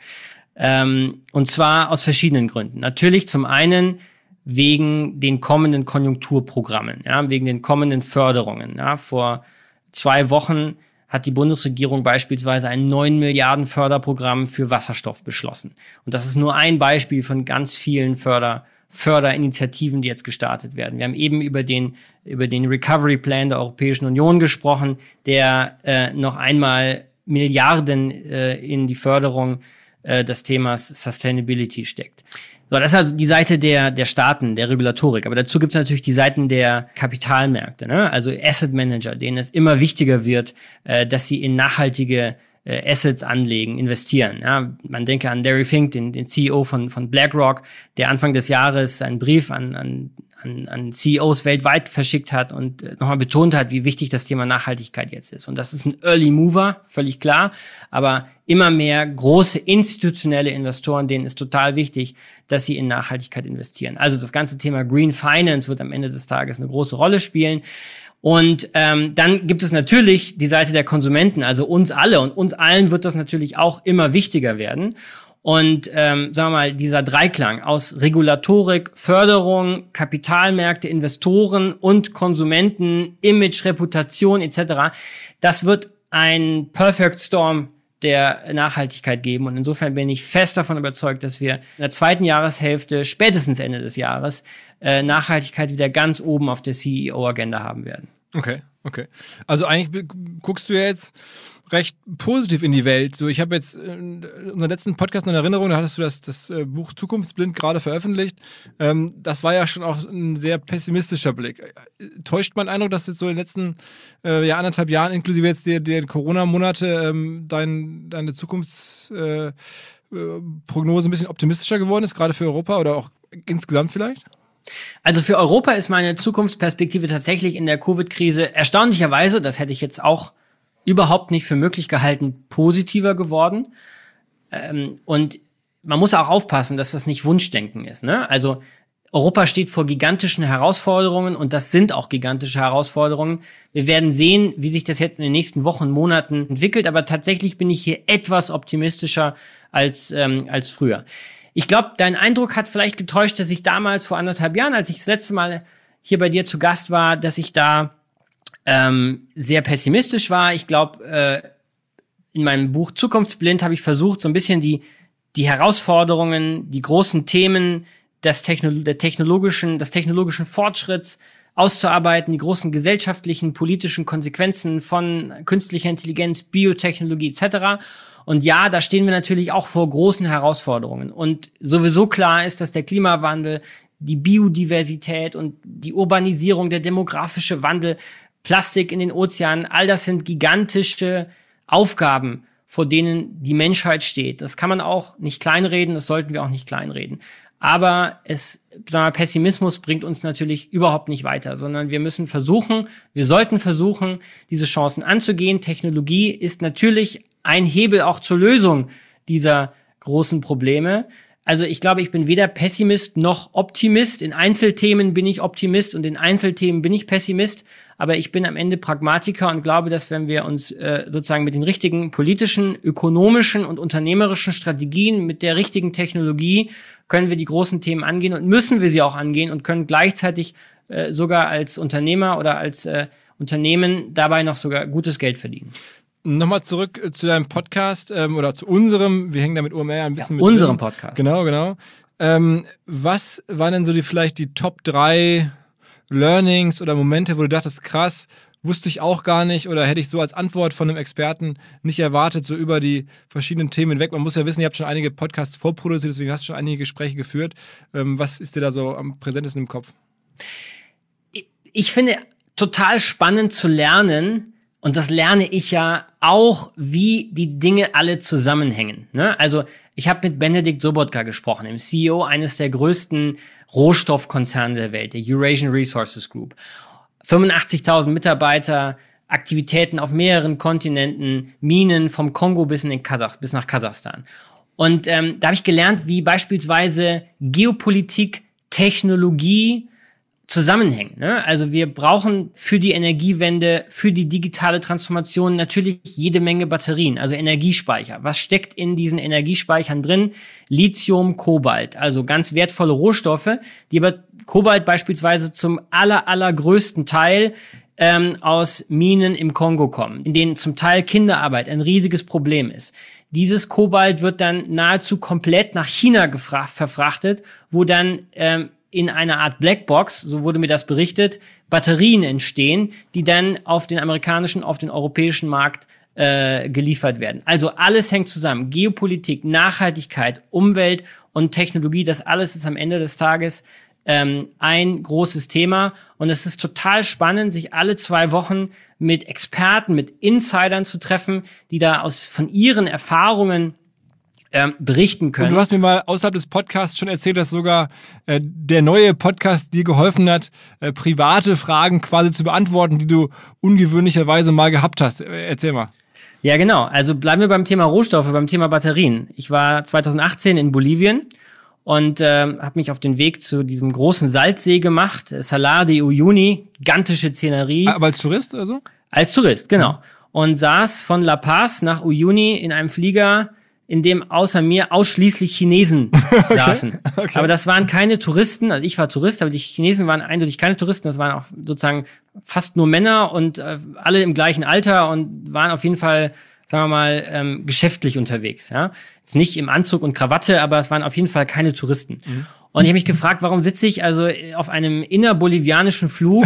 Und zwar aus verschiedenen Gründen. Natürlich zum einen wegen den kommenden Konjunkturprogrammen, ja, wegen den kommenden Förderungen. Ja. Vor 2 Wochen hat die Bundesregierung beispielsweise ein 9 Milliarden Förderprogramm für Wasserstoff beschlossen. Und das ist nur ein Beispiel von ganz vielen Förderinitiativen, die jetzt gestartet werden. Wir haben eben über den Recovery Plan der Europäischen Union gesprochen, der noch einmal Milliarden in die Förderung des Themas Sustainability steckt. So, das ist also die Seite der Staaten, der Regulatorik. Aber dazu gibt es natürlich die Seiten der Kapitalmärkte, ne? Also Asset Manager, denen es immer wichtiger wird, dass sie in nachhaltige Assets anlegen, investieren. Ja? Man denke an Larry Fink, den CEO von BlackRock, der Anfang des Jahres einen Brief an CEOs weltweit verschickt hat und nochmal betont hat, wie wichtig das Thema Nachhaltigkeit jetzt ist. Und das ist ein Early Mover, völlig klar. Aber immer mehr große institutionelle Investoren, denen ist total wichtig, dass sie in Nachhaltigkeit investieren. Also das ganze Thema Green Finance wird am Ende des Tages eine große Rolle spielen. Und dann gibt es natürlich die Seite der Konsumenten, also uns alle. Und uns allen wird das natürlich auch immer wichtiger werden. Und sagen wir mal, dieser Dreiklang aus Regulatorik, Förderung, Kapitalmärkte, Investoren und Konsumenten, Image, Reputation etc., das wird ein Perfect Storm der Nachhaltigkeit geben. Und insofern bin ich fest davon überzeugt, dass wir in der zweiten Jahreshälfte, spätestens Ende des Jahres, Nachhaltigkeit wieder ganz oben auf der CEO-Agenda haben werden. Okay. Also eigentlich guckst du ja jetzt recht positiv in die Welt. So, ich habe jetzt unseren letzten Podcast noch in Erinnerung, da hattest du das Buch Zukunftsblind gerade veröffentlicht. Das war ja schon auch ein sehr pessimistischer Blick. Täuscht mein Eindruck, dass jetzt so in den letzten 1,5 Jahren, inklusive jetzt der Corona-Monate, deine Zukunftsprognose ein bisschen optimistischer geworden ist, gerade für Europa oder auch insgesamt vielleicht? Also für Europa ist meine Zukunftsperspektive tatsächlich in der Covid-Krise erstaunlicherweise, das hätte ich jetzt auch überhaupt nicht für möglich gehalten, positiver geworden. Und man muss auch aufpassen, dass das nicht Wunschdenken ist, ne? Also Europa steht vor gigantischen Herausforderungen und das sind auch gigantische Herausforderungen. Wir werden sehen, wie sich das jetzt in den nächsten Wochen, Monaten entwickelt, aber tatsächlich bin ich hier etwas optimistischer als früher. Ich glaube, dein Eindruck hat vielleicht getäuscht, dass ich damals vor 1,5 Jahren, als ich das letzte Mal hier bei dir zu Gast war, dass ich da sehr pessimistisch war. Ich glaube, in meinem Buch Zukunftsblind habe ich versucht, so ein bisschen die Herausforderungen, die großen Themen des technologischen Fortschritts auszuarbeiten, die großen gesellschaftlichen, politischen Konsequenzen von künstlicher Intelligenz, Biotechnologie etc. Und ja, da stehen wir natürlich auch vor großen Herausforderungen. Und sowieso klar ist, dass der Klimawandel, die Biodiversität und die Urbanisierung, der demografische Wandel, Plastik in den Ozeanen, all das sind gigantische Aufgaben, vor denen die Menschheit steht. Das kann man auch nicht kleinreden, das sollten wir auch nicht kleinreden. Aber Pessimismus bringt uns natürlich überhaupt nicht weiter, sondern wir sollten versuchen, diese Chancen anzugehen. Technologie ist natürlich ein Hebel auch zur Lösung dieser großen Probleme. Also ich glaube, ich bin weder Pessimist noch Optimist. In Einzelthemen bin ich Optimist und in Einzelthemen bin ich Pessimist. Aber ich bin am Ende Pragmatiker und glaube, dass wenn wir uns sozusagen mit den richtigen politischen, ökonomischen und unternehmerischen Strategien, mit der richtigen Technologie, können wir die großen Themen angehen und müssen wir sie auch angehen und können gleichzeitig sogar als Unternehmer oder als Unternehmen dabei noch sogar gutes Geld verdienen. Nochmal zurück zu deinem Podcast oder zu unserem, wir hängen da mit OMR ein bisschen mit unserem drin. Podcast. Genau. Was waren denn so vielleicht die Top 3 Learnings oder Momente, wo du dachtest, krass, wusste ich auch gar nicht oder hätte ich so als Antwort von einem Experten nicht erwartet, so über die verschiedenen Themen hinweg. Man muss ja wissen, ihr habt schon einige Podcasts vorproduziert, deswegen hast du schon einige Gespräche geführt. Was ist dir da so am präsentesten im Kopf? Ich finde total spannend zu lernen, und das lerne ich ja auch, wie die Dinge alle zusammenhängen. Ne? Also ich habe mit Benedikt Sobotka gesprochen, dem CEO eines der größten Rohstoffkonzerne der Welt, der Eurasian Resources Group. 85.000 Mitarbeiter, Aktivitäten auf mehreren Kontinenten, Minen vom Kongo bis nach Kasachstan. Und da habe ich gelernt, wie beispielsweise Geopolitik, Technologie zusammenhängen. Ne? Also wir brauchen für die Energiewende, für die digitale Transformation natürlich jede Menge Batterien, also Energiespeicher. Was steckt in diesen Energiespeichern drin? Lithium, Kobalt, also ganz wertvolle Rohstoffe, die aber Kobalt beispielsweise zum allergrößten Teil aus Minen im Kongo kommen, in denen zum Teil Kinderarbeit ein riesiges Problem ist. Dieses Kobalt wird dann nahezu komplett nach China verfrachtet, wo dann in einer Art Blackbox, so wurde mir das berichtet, Batterien entstehen, die dann auf den amerikanischen, auf den europäischen Markt geliefert werden. Also alles hängt zusammen. Geopolitik, Nachhaltigkeit, Umwelt und Technologie, das alles ist am Ende des Tages ein großes Thema. Und es ist total spannend, sich alle 2 Wochen mit Experten, mit Insidern zu treffen, die da von ihren Erfahrungen berichten können. Und du hast mir mal außerhalb des Podcasts schon erzählt, dass sogar der neue Podcast dir geholfen hat, private Fragen quasi zu beantworten, die du ungewöhnlicherweise mal gehabt hast. Erzähl mal. Ja, genau. Also bleiben wir beim Thema Rohstoffe, beim Thema Batterien. Ich war 2018 in Bolivien und habe mich auf den Weg zu diesem großen Salzsee gemacht, Salar de Uyuni, gigantische Szenerie. Aber als Tourist oder so? Als Tourist, genau. Und saß von La Paz nach Uyuni in einem Flieger, in dem außer mir ausschließlich Chinesen saßen. Okay. Aber das waren keine Touristen, also ich war Tourist, aber die Chinesen waren eindeutig keine Touristen, das waren auch sozusagen fast nur Männer und alle im gleichen Alter und waren auf jeden Fall, sagen wir mal, geschäftlich unterwegs. Ja? Jetzt nicht im Anzug und Krawatte, aber es waren auf jeden Fall keine Touristen. Mhm. Und ich habe mich gefragt, warum sitze ich also auf einem innerbolivianischen Flug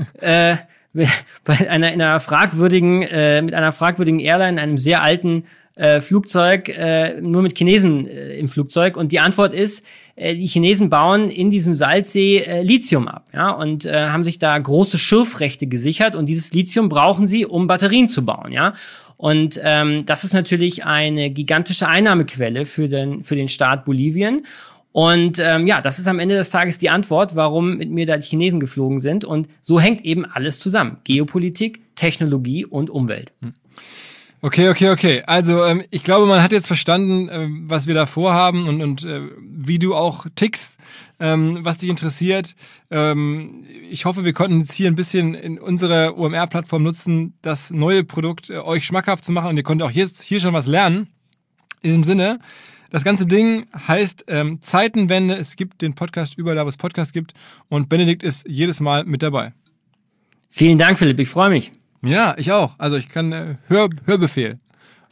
bei einer fragwürdigen Airline, einem sehr alten Flugzeug, nur mit Chinesen im Flugzeug. Und die Antwort ist, die Chinesen bauen in diesem Salzsee Lithium ab, ja, und haben sich da große Schürfrechte gesichert. Und dieses Lithium brauchen sie, um Batterien zu bauen, ja. Und das ist natürlich eine gigantische Einnahmequelle für den Staat Bolivien. Und das ist am Ende des Tages die Antwort, warum mit mir da die Chinesen geflogen sind. Und so hängt eben alles zusammen. Geopolitik, Technologie und Umwelt. Okay. Also ich glaube, man hat jetzt verstanden, was wir da vorhaben und wie du auch tickst, was dich interessiert. Ich hoffe, wir konnten jetzt hier ein bisschen in unserer OMR-Plattform nutzen, das neue Produkt euch schmackhaft zu machen. Und ihr könnt auch jetzt hier schon was lernen. In diesem Sinne, das ganze Ding heißt Zeitenwende. Es gibt den Podcast überall da, wo es Podcasts gibt. Und Benedikt ist jedes Mal mit dabei. Vielen Dank, Philipp. Ich freue mich. Ja, ich auch. Also ich kann Hörbefehl.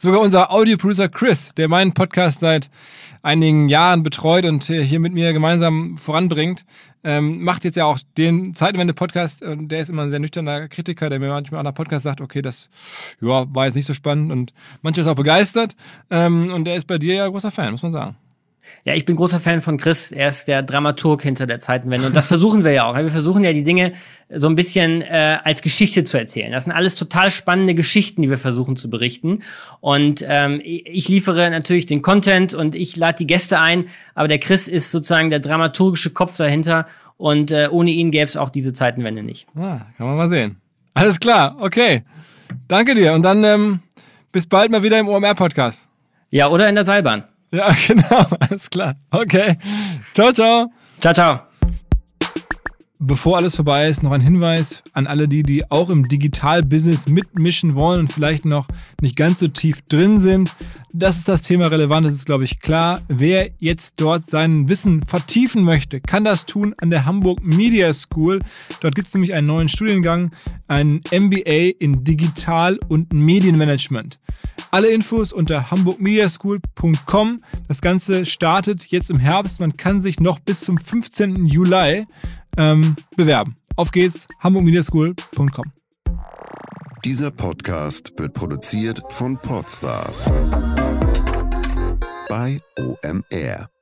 Sogar unser Audioproducer Chris, der meinen Podcast seit einigen Jahren betreut und hier mit mir gemeinsam voranbringt, macht jetzt ja auch den Zeitenwende-Podcast. Und der ist immer ein sehr nüchterner Kritiker, der mir manchmal an der Podcast sagt, okay, das war jetzt nicht so spannend und manchmal ist auch begeistert. Und der ist bei dir ja großer Fan, muss man sagen. Ja, ich bin großer Fan von Chris. Er ist der Dramaturg hinter der Zeitenwende. Und das versuchen wir ja auch. Wir versuchen ja die Dinge so ein bisschen als Geschichte zu erzählen. Das sind alles total spannende Geschichten, die wir versuchen zu berichten. Und ich liefere natürlich den Content und ich lade die Gäste ein. Aber der Chris ist sozusagen der dramaturgische Kopf dahinter. Und ohne ihn gäbe es auch diese Zeitenwende nicht. Kann man mal sehen. Alles klar, okay. Danke dir. Und dann bis bald mal wieder im OMR-Podcast. Ja, oder in der Seilbahn. Ja, genau, alles klar. Okay. Ciao, ciao. Ciao, ciao. Bevor alles vorbei ist, noch ein Hinweis an alle die auch im Digital-Business mitmischen wollen und vielleicht noch nicht ganz so tief drin sind. Das ist das Thema relevant, das ist, glaube ich, klar. Wer jetzt dort sein Wissen vertiefen möchte, kann das tun an der Hamburg Media School. Dort gibt es nämlich einen neuen Studiengang, einen MBA in Digital- und Medienmanagement. Alle Infos unter hamburgmediaschool.com. Das Ganze startet jetzt im Herbst. Man kann sich noch bis zum 15. Juli bewerben. Auf geht's, hamburgmediaschool.com. Dieser Podcast wird produziert von Podstars bei OMR.